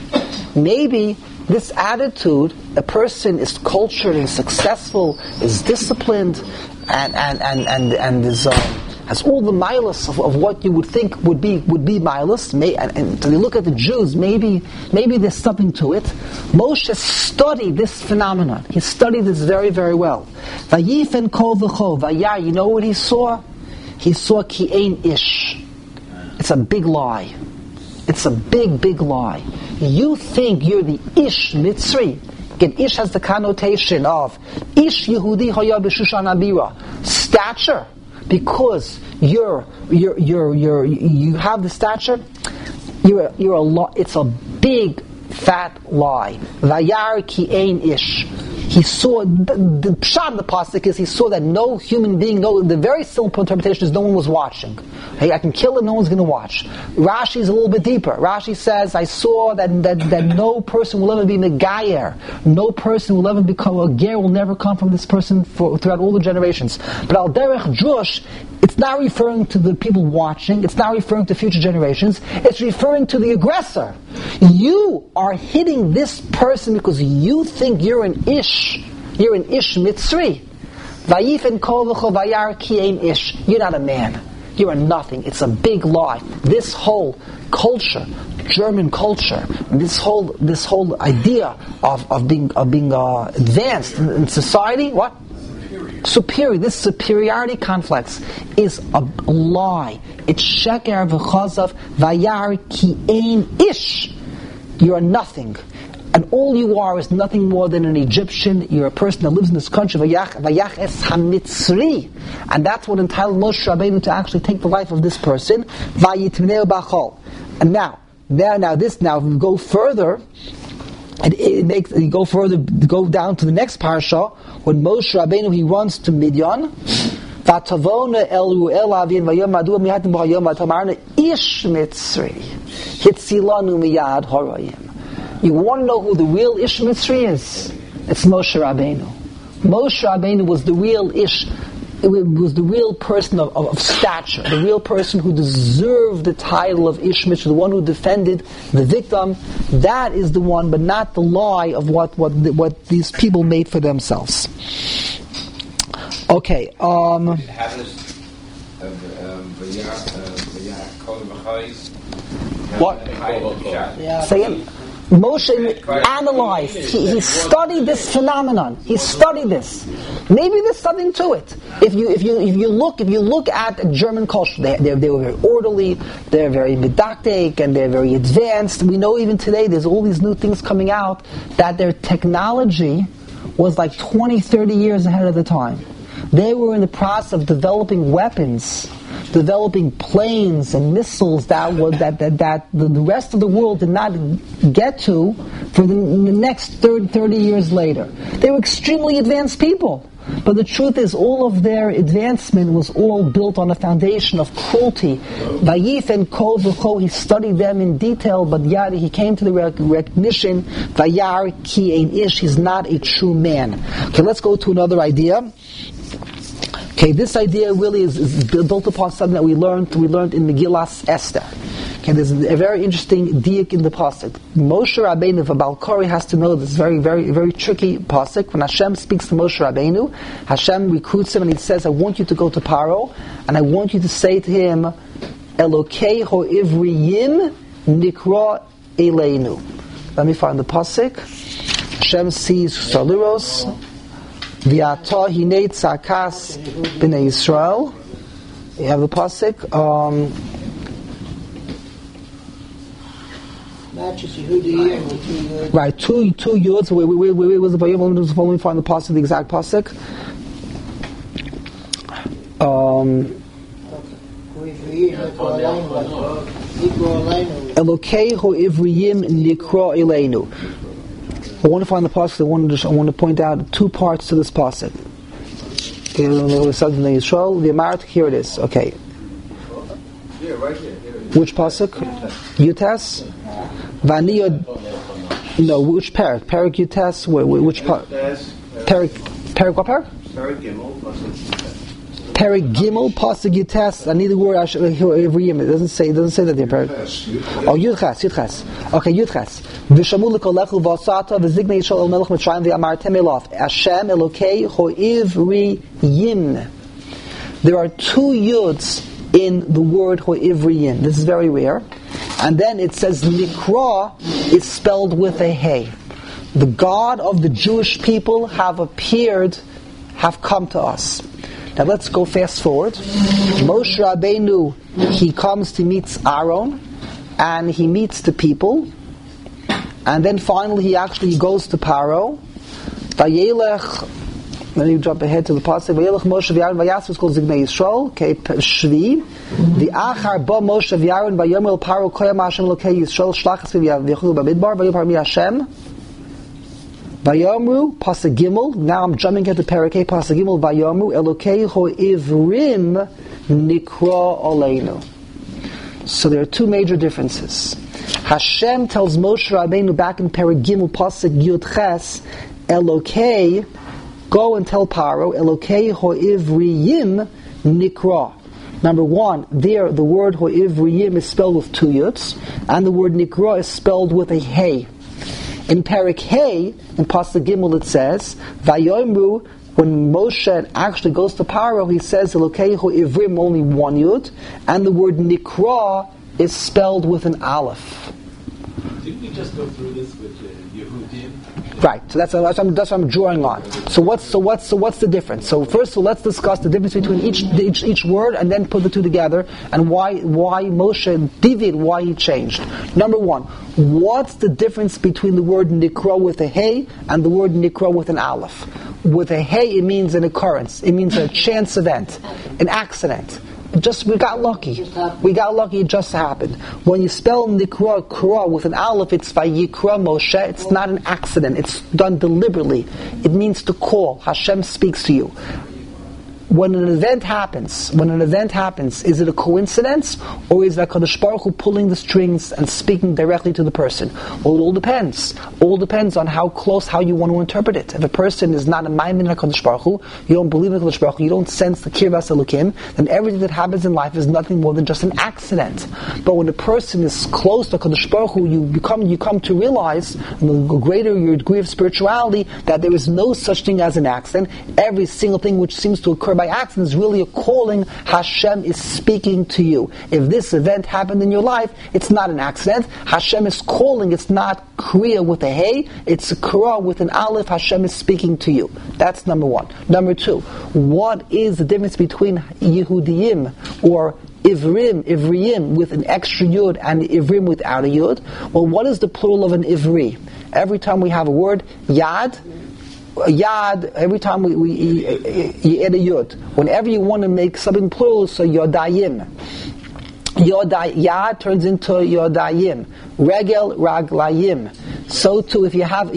Maybe this attitude, a person is cultured and successful, is disciplined, and and and and, and is uh, has all the milas of, of what you would think would be would be milas. May, and, and so you look at the Jews, maybe maybe there's something to it. Moshe studied this phenomenon. He studied this very very well. Vayifen kol v'chol vayar. You know what he saw? He saw ki ein ish. It's a big lie. It's a big, big lie. You think you're the Ish Mitzri. Again, Ish has the connotation of Ish Yehudi Haya B'Shushan Abira. Stature. Because you're, you're, you're, you're, you have the stature, you're a, you're a lo- it's a big, fat lie. Vayar ki ein Ish. He saw, the, the pshat of the pasuk is he saw that no human being, no, the very simple interpretation is no one was watching. Hey, I can kill it, no one's going to watch. Rashi is a little bit deeper. Rashi says, I saw that, that, that no person will ever be Megayer. No person will ever become, a ger will never come from this person for, throughout all the generations. But Al Derech Jush, it's not referring to the people watching, it's not referring to future generations, it's referring to the aggressor. You are hitting this person because you think you're an Ish. You're an Ish Mitzri. Vayifen kol v'chol vayar ki ein Ish. You're not a man. You're a nothing. It's a big lie. This whole culture, German culture, this whole this whole idea of, of being of being uh, advanced in, in society, what? Superior. Superior. This superiority complex is a lie. It's sheker v'chazav vayar ki ein ish. You're a nothing. And all you are is nothing more than an Egyptian. You're a person that lives in this country, Vayach es HaMitzri. And that's what entitled Moshe Rabbeinu to actually take the life of this person. Vayitmneu b'chol. And now, now, now this, now, if we go further, and it makes, you go further, go down to the next parasha, when Moshe Rabbeinu, he runs to Midian, Vatavona el Ru'el avin vayom adu mihatim vayom atamarna ish Mitzri. Hitzilanu miyad horayim. You want to know who the real Ish Mitzri is? It's Moshe Rabbeinu. Moshe Rabbeinu was the real Ish, it was the real person of, of, of stature, the real person who deserved the title of Ish Mitzri, the one who defended the victim. That is the one, but not the lie of what what, what these people made for themselves. Okay. Um, what? Say it. Moshe analyzed, he, he studied this phenomenon. He studied this. Maybe there's something to it. If you if you if you look if you look at German culture, they they, they were very orderly, they're very didactic, and they're very advanced. We know even today there's all these new things coming out that their technology was like twenty, thirty years ahead of the time. They were in the process of developing weapons, developing planes and missiles that was, that that, that the, the rest of the world did not get to for the, the next thirty, thirty years later. They were extremely advanced people. But the truth is, all of their advancement was all built on a foundation of cruelty. Vayif and Kol v'Cho, he studied them in detail, but yet he came to the rec- recognition, Vayar ki ein ish, he's not a true man. Okay, let's go to another idea. Okay, this idea really is, is built upon something that we learned we learned in Megillas Esther. Okay, there's a very interesting diak in the pasuk. Moshe Rabbeinu, the Balkori has to know this very, very, very tricky pasuk. When Hashem speaks to Moshe Rabbeinu, Hashem recruits him and he says, I want you to go to Paro, and I want you to say to him, Elokei ho'ivriyim nikra eleinu. Let me find the pasuk. Hashem sees Saluros, V'ata hinei tzakas b'nei Yisrael. You have the pasuk. Um, Right, two two yods. Where where where was the Vayom? Let me find the pasuk, the exact pasuk. Um, Elokei ho'ivriyim nikra eleinu. I want to find the pasuk. I want to I want to point out two parts to this pasuk. Okay, the Amarat, here it is. Okay. Yeah, right here. here. Which pasuk? Yutes. Vani Yod. No, which parak? Parak Yutes. Which parak? Parak. Parak what parak? Parak Gimel. Parak Gimel pasuk Yutes. I need the word every year. It doesn't say. It doesn't say that there. Parak. Oh, Yudches. Yudches. Okay, Yudches. V'shamu l'kolechu v'asata v'zignei yishol el melech mitzrayim v'amartem elof Hashem Elokei ho'ivriyim. There are two yuds in the word ho'ivriyim. This is very rare. And then it says Nikra is spelled with a hey. The God of the Jewish people have appeared, have come to us. Now let's go fast forward. Moshe Rabbeinu, he comes to meet Aaron, and he meets the people, and then finally he actually goes to Paro. Vayelech. Let me jump ahead to the pasuk. Vayelech Moshe v'Aaron v'Yasvu kol zignei Yisrael. Okay, Shvi. The achar ba Moshe v'Aaron v'Yomer el Paro koyam Hashem Elokei Yisrael shlachas v'Yavichu b'Midbar v'Yipar mi Hashem. Vayomru pasuk Gimel. Now I'm jumping into Parakei pasuk Gimel. Vayomru Elokei ho'ivrim nikra aleinu. So there are two major differences. Hashem tells Moshe Rabbeinu back in Parak Gimel pasuk Yud Ches, Elokei, go and tell Paro, Elokei ho'ivriyim nikra. Number one, there the word ho'ivriyim is spelled with two yuds, and the word nikra is spelled with a hey. In Parak Hey, in pasuk Gimel it says, Vayomru, when Moshe actually goes to Paro, he says Elokei ho'ivrim, only one yud, and the word nikra is spelled with an aleph. Didn't we just go through this with uh, Yehudim? Right. So that's, that's, what that's what I'm drawing on. So what's so what's so what's the difference? So first, so let's discuss the difference between each each, each word, and then put the two together, and why why Moshe deviated, why he changed. Number one, what's the difference between the word nikra with a hey and the word nikra with an aleph? With a hey, it means an occurrence. It means a chance event, an accident. Just we got lucky. We got lucky. It just happened. When you spell nikra kra with an aleph, it's vayikra Moshe. It's not an accident. It's done deliberately. It means to call. Hashem speaks to you. When an event happens, when an event happens, is it a coincidence, or is HaKadosh Baruch Hu pulling the strings and speaking directly to the person? Well, it all depends. All depends on how close, how you want to interpret it. If a person is not a maimin HaKadosh Baruch Hu, you don't believe in HaKadosh Baruch Hu, you don't sense the Kirvas Elokim, then everything that happens in life is nothing more than just an accident. But when a person is close to HaKadosh Baruch Hu, you become, you come to realize, the greater your degree of spirituality, that there is no such thing as an accident. Every single thing which seems to occur by accident is really a calling. Hashem is speaking to you. If this event happened in your life, it's not an accident. Hashem is calling. It's not kriya with a hey, it's a kra with an aleph. Hashem is speaking to you. That's number one. Number two, what is the difference between Yehudim or Ivrim, Ivriyim with an extra yud and Ivrim without a yud? Well, what is the plural of an Ivri? Every time we have a word, yad, Yad, every time we, we you, you add a yud. Whenever you want to make something plural, so yodayim. Yoday, yad turns into yodayim. Regel, raglayim. So too, if you have a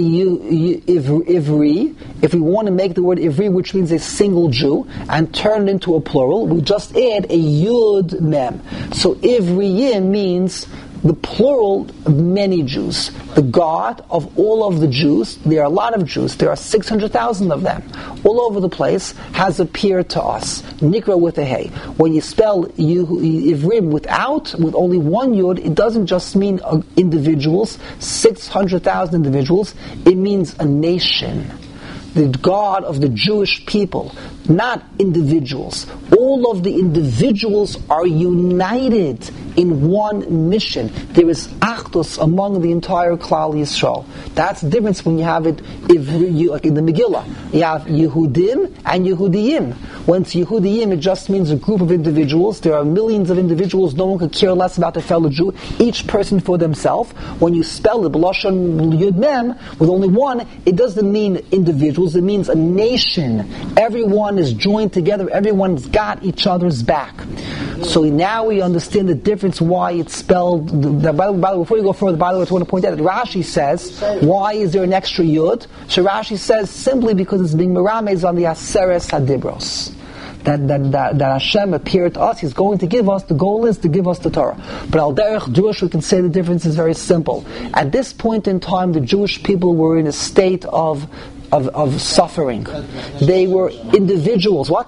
ivri, if we want to make the word ivri, which means a single Jew, and turn it into a plural, we just add a yud mem. So ivriyim means the plural of many Jews. The God of all of the Jews, there are a lot of Jews, there are six hundred thousand of them, all over the place, has appeared to us. Nikra with a hey. When you spell Ivrim without, with only one yud, it doesn't just mean uh, individuals, six hundred thousand individuals, it means a nation. The God of the Jewish people, not individuals. All of the individuals are united in one mission. There is achdus among the entire Klal Yisrael. That's the difference when you have it if you, like in the Megillah. You have Yehudim and Yehudiyim. When it's Yehudiyim, it just means a group of individuals. There are millions of individuals. No one could care less about their fellow Jew. Each person for themselves. When you spell it, B'lashon Yud Mem, with only one, it doesn't mean individuals. It means a nation. Everyone is joined together. Everyone's got each other's back. So now we understand the difference why it's spelled. The, by, by, before you go further, by the way, I want to point out that Rashi says, why is there an extra yud? So Rashi says simply because it's being merames on the Aseres Hadibros. that, that, that, that Hashem appeared to us. He's going to give us, the goal is to give us the Torah. But al derech Drush, we can say the difference is very simple. At this point in time, the Jewish people were in a state of Of, of suffering. They were individuals. What?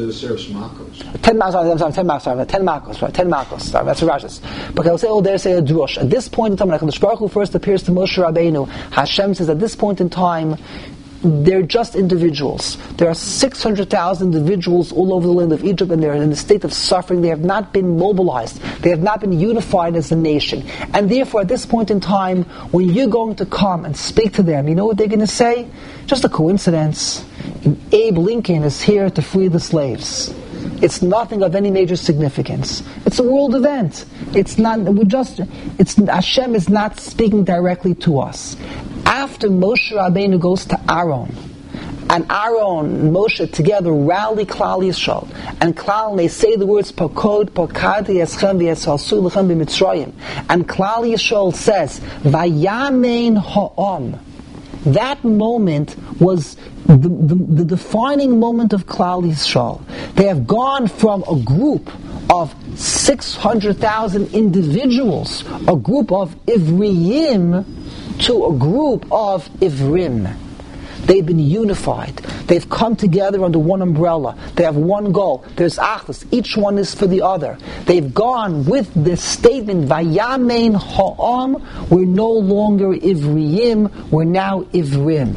Ten makos. Ten makos. Ten makos. Right? Ten makos. That's what Rashi says. But I'll say, oh, there's a drush. At this point in time, when HaKadosh Baruch Hu first appears to Moshe Rabbeinu, Hashem says, at this point in time, they're just individuals. There are six hundred thousand individuals all over the land of Egypt, and they're in a state of suffering. They have not been mobilized. They have not been unified as a nation. And therefore, at this point in time, when you're going to come and speak to them, you know what they're going to say? Just a coincidence. Abe Lincoln is here to free the slaves. It's nothing of any major significance. It's a world event. It's not. We just. It's Hashem is not speaking directly to us. After Moshe Rabbeinu goes to Aaron, and Aaron and Moshe together rally Klal Yisrael, and Klal, and they say the words Pakod, Pakadi, Eschem, V'Yesalsu, Lechem, B'Mitzrayim, and Klal Yisrael says Vayamein Ha'am. That moment was the, the, the defining moment of Klal Yisrael. They have gone from a group of six hundred thousand individuals, a group of Ivriim, to a group of Ivrim. They've been unified. They've come together under one umbrella. They have one goal. There's achdus. Each one is for the other. They've gone with this statement, Vayamein Ha'am, we're no longer Ivriim, we're now Ivrim.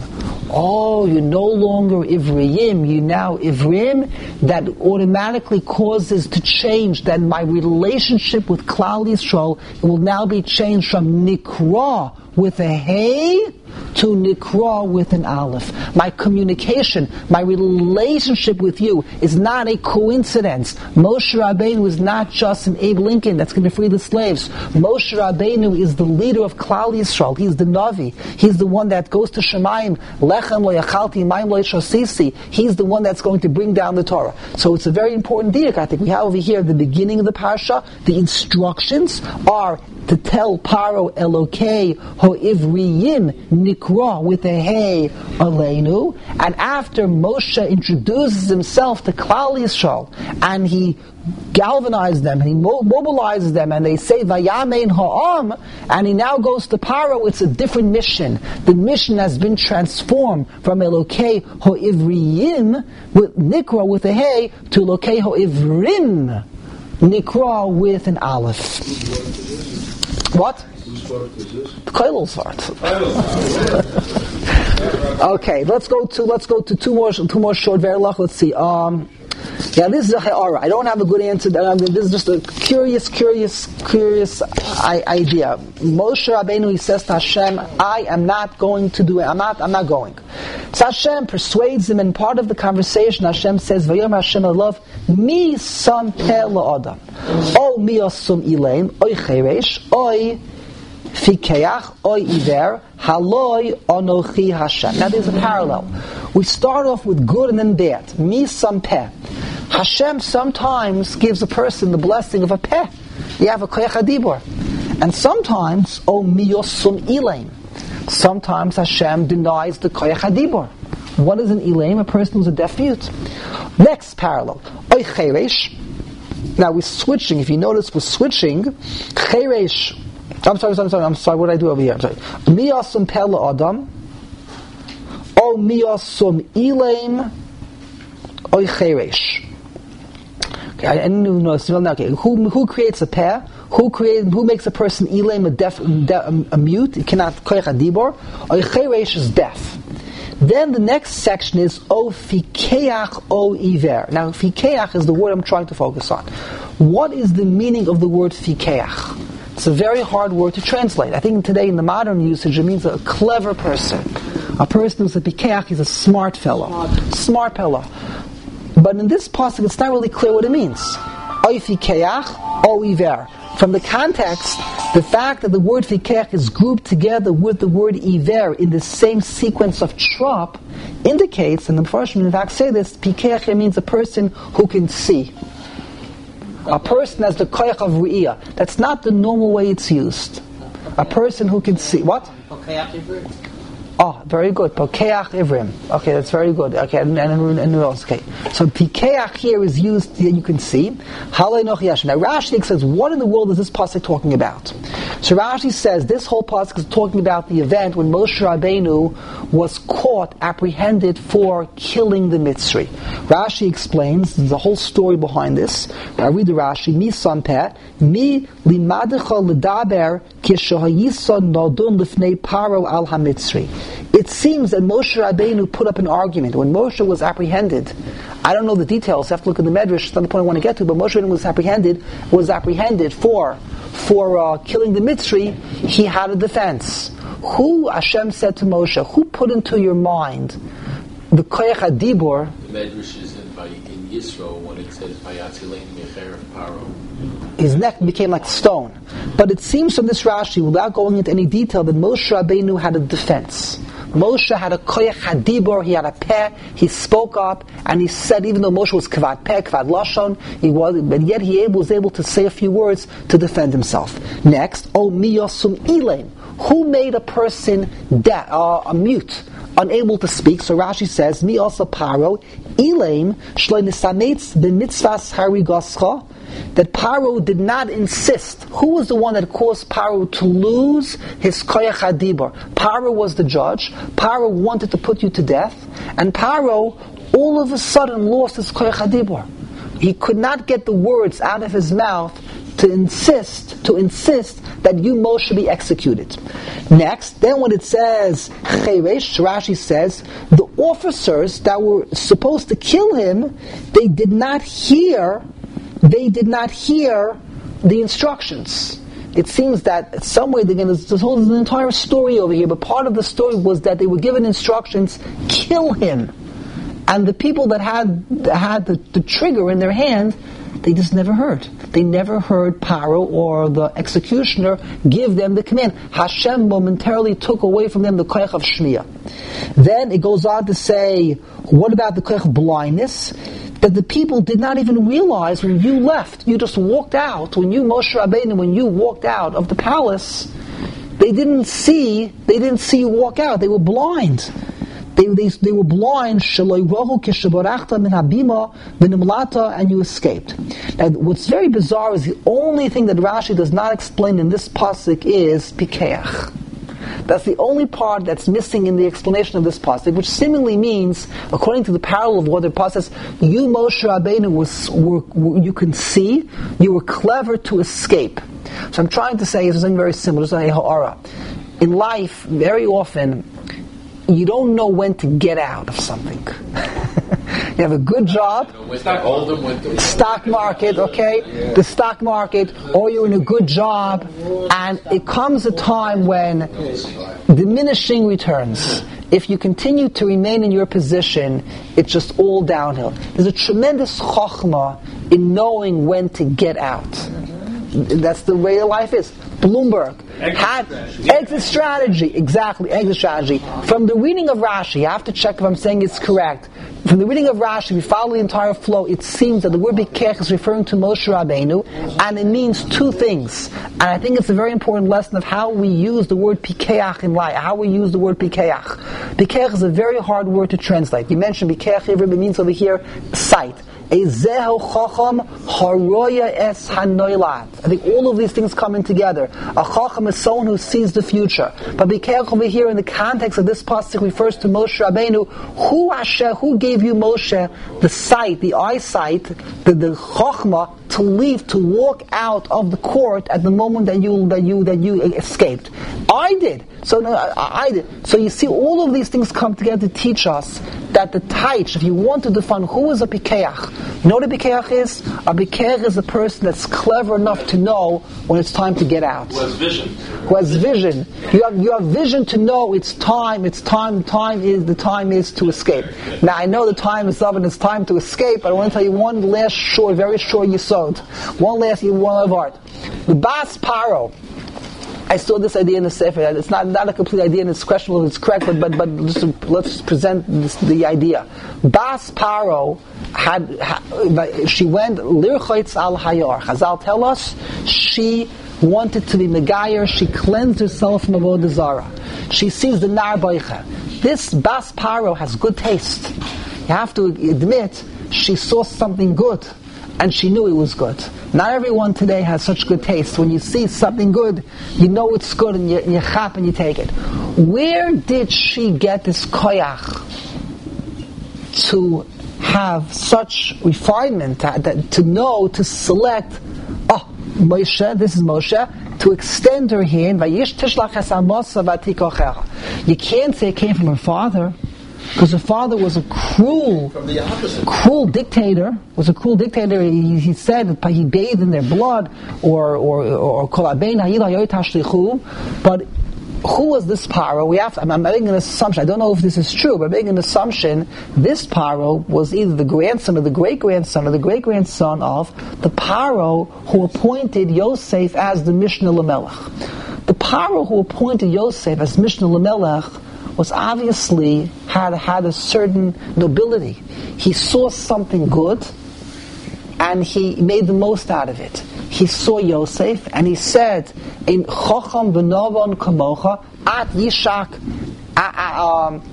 Oh, you're no longer Ivriim, you're now Ivrim. That automatically causes to change. That my relationship with Klal Yisrael will now be changed from Nikra with a Hey to Nikra with an Aleph. My communication, my relationship with you is not a coincidence. Moshe Rabbeinu is not just an Abe Lincoln that's going to free the slaves. Moshe Rabbeinu is the leader of Klal Yisrael. He's the Navi. He's the one that goes to Shemayim. Lechem lo yachalti, mayim lo yishosisi. He's the one that's going to bring down the Torah. So it's a very important diak. I think we have over here at the beginning of the parsha, the instructions are to tell Paro Elokei Ho'ivriyim Nikra with a Hey Aleinu. And after Moshe introduces himself to Klal Yisrael and he galvanizes them and he mobilizes them and they say Vayamein Ha'am, and he now goes to Paro, it's a different mission. The mission has been transformed from Elokei Ho'ivriyim with Nikra with a Hey to Elokei Ho'ivrim Nikra with an Aleph. What? Whose part is this? The Koilel's part. Okay, let's go to let's go to two more two more short verlach. Let's see. Um, yeah, this is a ha'ara. I don't have a good answer. I mean, this is just a curious, curious, curious I- idea. Moshe Rabbeinu, he says to Hashem, "I am not going to do it. I'm not. I'm not going." So Hashem persuades him, and part of the conversation, Hashem says, "Vayom Hashem love mi sam pe la'adam, o mi asum ilaim, oy cheresh, oy fikeach, oy iver, haloi anochi Hashem." Now there's a parallel. We start off with good and then bad. Mi sam peh. Hashem sometimes gives a person the blessing of a peh. You have a koyach hadibor. And sometimes, oh miyosum ilaim. Sometimes Hashem denies the koyach hadibor. What is an ilaim? A person who's a deaf mute. Next parallel. Oy cheresh. Now we're switching. If you notice, we're switching. Cheresh. I'm sorry, I'm sorry, I'm sorry. What did I do over here? I'm sorry. Miyosum peh adam. O miyosum ilaim. Oy cheresh. Okay, I didn't even know. Okay, who who creates a pair? Who create? Who makes a person ilaim, a deaf, a, a mute? It cannot koyach adibor. Oy cheresh is deaf. Then the next section is o fikeach o iver. Now fikeach is the word I'm trying to focus on. What is the meaning of the word fikeach? It's a very hard word to translate. I think today in the modern usage it means a clever person. A person who's a fikeach is a smart fellow. Smart fellow. But in this pasuk, it's not really clear what it means. Oy fikeach, o iver. From the context, the fact that the word fikeach is grouped together with the word iver in the same sequence of trop indicates, and the Mepharshim in fact say this, fikeach means a person who can see. A person has the koyach of ru'iyah. That's not the normal way it's used. A person who can see. What? Oh, very good. Pokeach Ivrim. Okay, that's very good. Okay, and and, and else. Okay, so Pikeach here is used. You can see. Halei noch yash. Now Rashi says, what in the world is this pasuk talking about? So Rashi says this whole pasuk is talking about the event when Moshe Rabbeinu was caught, apprehended for killing the Mitzri. Rashi explains the whole story behind this. I read the Rashi. Mi sampet mi limadecha ledaber kishahayison nodun lifnei paro al hamitzri. It seems that Moshe Rabbeinu put up an argument when Moshe was apprehended. I don't know the details. I have to look at the Medrash. That's not the point I want to get to. But Moshe Rabbeinu was apprehended. Was apprehended for for uh, killing the Mitzri. He had a defense. Who Hashem said to Moshe? Who put into your mind the koyach hadibur? The Medrash is in, by, in Yisro when it says Vayatzilein mecher paro. His neck became like stone. But it seems from this Rashi, without going into any detail, that Moshe Rabbeinu had a defense. Moshe had a koyach hadibur, he had a peh, he spoke up, and he said, even though Moshe was kvad peh, kvad lashon, he was, but yet he was able to say a few words to defend himself. Next, O miyosum ilaim, who made a person deaf, uh, a mute, unable to speak? So Rashi says, mi also paro, ilaim, shloi nisametz b'mitzvas harigoscha, that Paro did not insist. Who was the one that caused Paro to lose his koyach hadibur? Paro was the judge. Paro wanted to put you to death, and Paro all of a sudden lost his koyach hadibur. He could not get the words out of his mouth to insist, to insist that you Moshe should be executed. Next, then when it says Cheresh, Rashi says the officers that were supposed to kill him, they did not hear. They did not hear the instructions. It seems that in some way they're going to, there's an entire story over here, but part of the story was that they were given instructions, kill him. And the people that had had the, the trigger in their hand, they just never heard. They never heard Paro or the executioner give them the command. Hashem momentarily took away from them the koyach of shmiya. Then it goes on to say, what about the koyach of blindness? That the people did not even realize when you left, you just walked out, when you, Moshe Rabbeinu, when you walked out of the palace, they didn't see, they didn't see you walk out, they were blind. They, they, they were blind, and you escaped. Now, what's very bizarre is the only thing that Rashi does not explain in this pasuk is pikeach. That's the only part that's missing in the explanation of this pasuk, which seemingly means, according to the parallel of what the pasuk says, you Moshe Rabbeinu was, were, were, you can see, you were clever to escape. So I'm trying to say something very similar to a ha'ara. In life, very often, you don't know when to get out of something. You have a good job, stock market, okay, the stock market, or you're in a good job, and it comes a time when diminishing returns. If you continue to remain in your position, it's just all downhill. There's a tremendous chokhmah in knowing when to get out. That's the way life is. Bloomberg had exit strategy, exactly, exit strategy. From the reading of Rashi, I have to check if I'm saying it's correct. From the reading of Rashi, we follow the entire flow, it seems that the word Bikech is referring to Moshe Rabbeinu, and it means two things. And I think it's a very important lesson of how we use the word Pikeach in life, how we use the word Pikeach. Pikeach is a very hard word to translate. You mentioned Pikeach, it means over here, sight. Ezehu chacham haroya es hanoilat. I think all of these things come in together. A chacham is someone who sees the future. But Bikech over here in the context of this pasuk refers to Moshe Rabbeinu. Who Hashem, who gave you Moshe the sight, the eyesight, the, the chachma to leave, to walk out of the court at the moment that you that you that you escaped? I did. So no, I, I did. So you see, all of these things come together to teach us that the taich, if you want to define who is a pikeach, you know what a pikeach is? A pikeach is a person that's clever enough to know when it's time to get out. Who has vision. Who has vision. You have you have vision to know it's time. It's time. Time is the time is to escape. Now I know the time is up and it's time to escape. But I want to tell you one last short, very short yisod. One last one of art. The Bas Paro. I saw this idea in the Sefer. It's not, not a complete idea, and it's questionable if it's correct, but but, but just, let's present this, the idea. Bas Paro had, had she went lirchotz al hayor. Chazal tell us she wanted to be Megayer. She cleansed herself from Avodah Zarah. She sees the Nar Baicha. This Bas Paro has good taste. You have to admit, she saw something good, and she knew it was good. Not everyone today has such good taste. When you see something good, you know it's good, and you, and you chap and you take it. Where did she get this koyach to have such refinement, to, to know, to select, oh, Moshe, this is Moshe, to extend her hand, Vayish tishlach es amosa vatikochecha. You can't say it came from her father, because her father was a cruel, from the opposite. cruel dictator. Was a cruel dictator. He, he said he bathed in their blood, or or or but who was this Paro? We have. To, I'm making an assumption. I don't know if this is true, but I'm making an assumption. This Paro was either the grandson or the great grandson or the great grandson of the Paro who appointed Yosef as the Mishnah Lamelech. The Paro who appointed Yosef as Mishnah Lamelech was obviously had had a certain nobility. He saw something good, and he made the most out of it. He saw Yosef, and he said, "In Chocham v'Novon Kamocha at Yishak, um,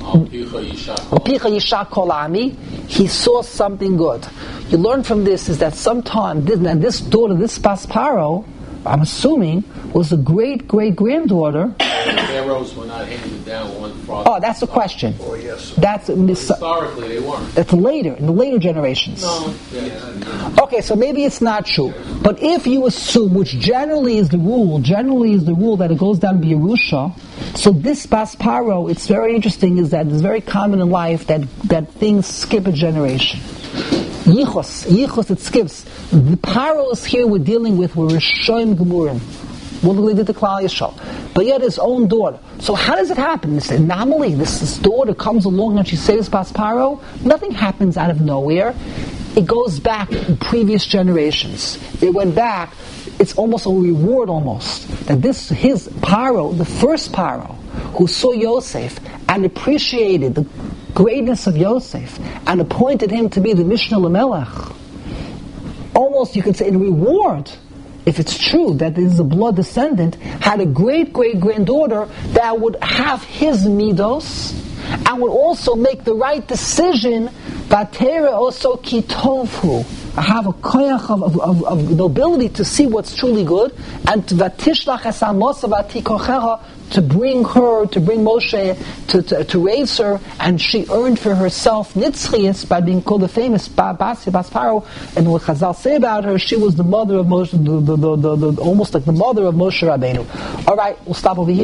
Picha Yishak Kolami." He saw something good. You learn from this is that sometime, and this daughter, this Bas Paro, I'm assuming, was the great great granddaughter. Pharaohs were not handed down one father. Oh, that's the question. Oh, yes. That's historically they weren't. That's later, in the later generations. No. Yeah. Okay, so maybe it's not true. But if you assume, which generally is the rule, generally is the rule that it goes down to Yerusha, so this Bas Paro, it's very interesting, is that it's very common in life that, that things skip a generation. Yichos, Yichos, it skips. The Paros here we're dealing with were Rishoim Gemurim. What did the Klal Yisrael? But yet his own daughter. So how does it happen? This anomaly, this, this daughter comes along and she says Bas Paro. Nothing happens out of nowhere. It goes back in previous generations. It went back. It's almost a reward almost. That this, his Paro, the first Paro, who saw Yosef and appreciated the greatness of Yosef and appointed him to be the Mishnah Lamelech. Almost you could say in reward, if it's true that this is a blood descendant, had a great great granddaughter that would have his midos and would also make the right decision. Vatera also kitovhu. I have a koyach of, of, of, of nobility to see what's truly good, and vatishlach esamosa vatikochecha, to bring her, to bring Moshe, to, to, to raise her, and she earned for herself nitzchias by being called the famous Basi Bas Paro. And what Chazal say about her, she was the mother of Moshe, the, the, the, the, the, almost like the mother of Moshe Rabbeinu. All right, we'll stop over here.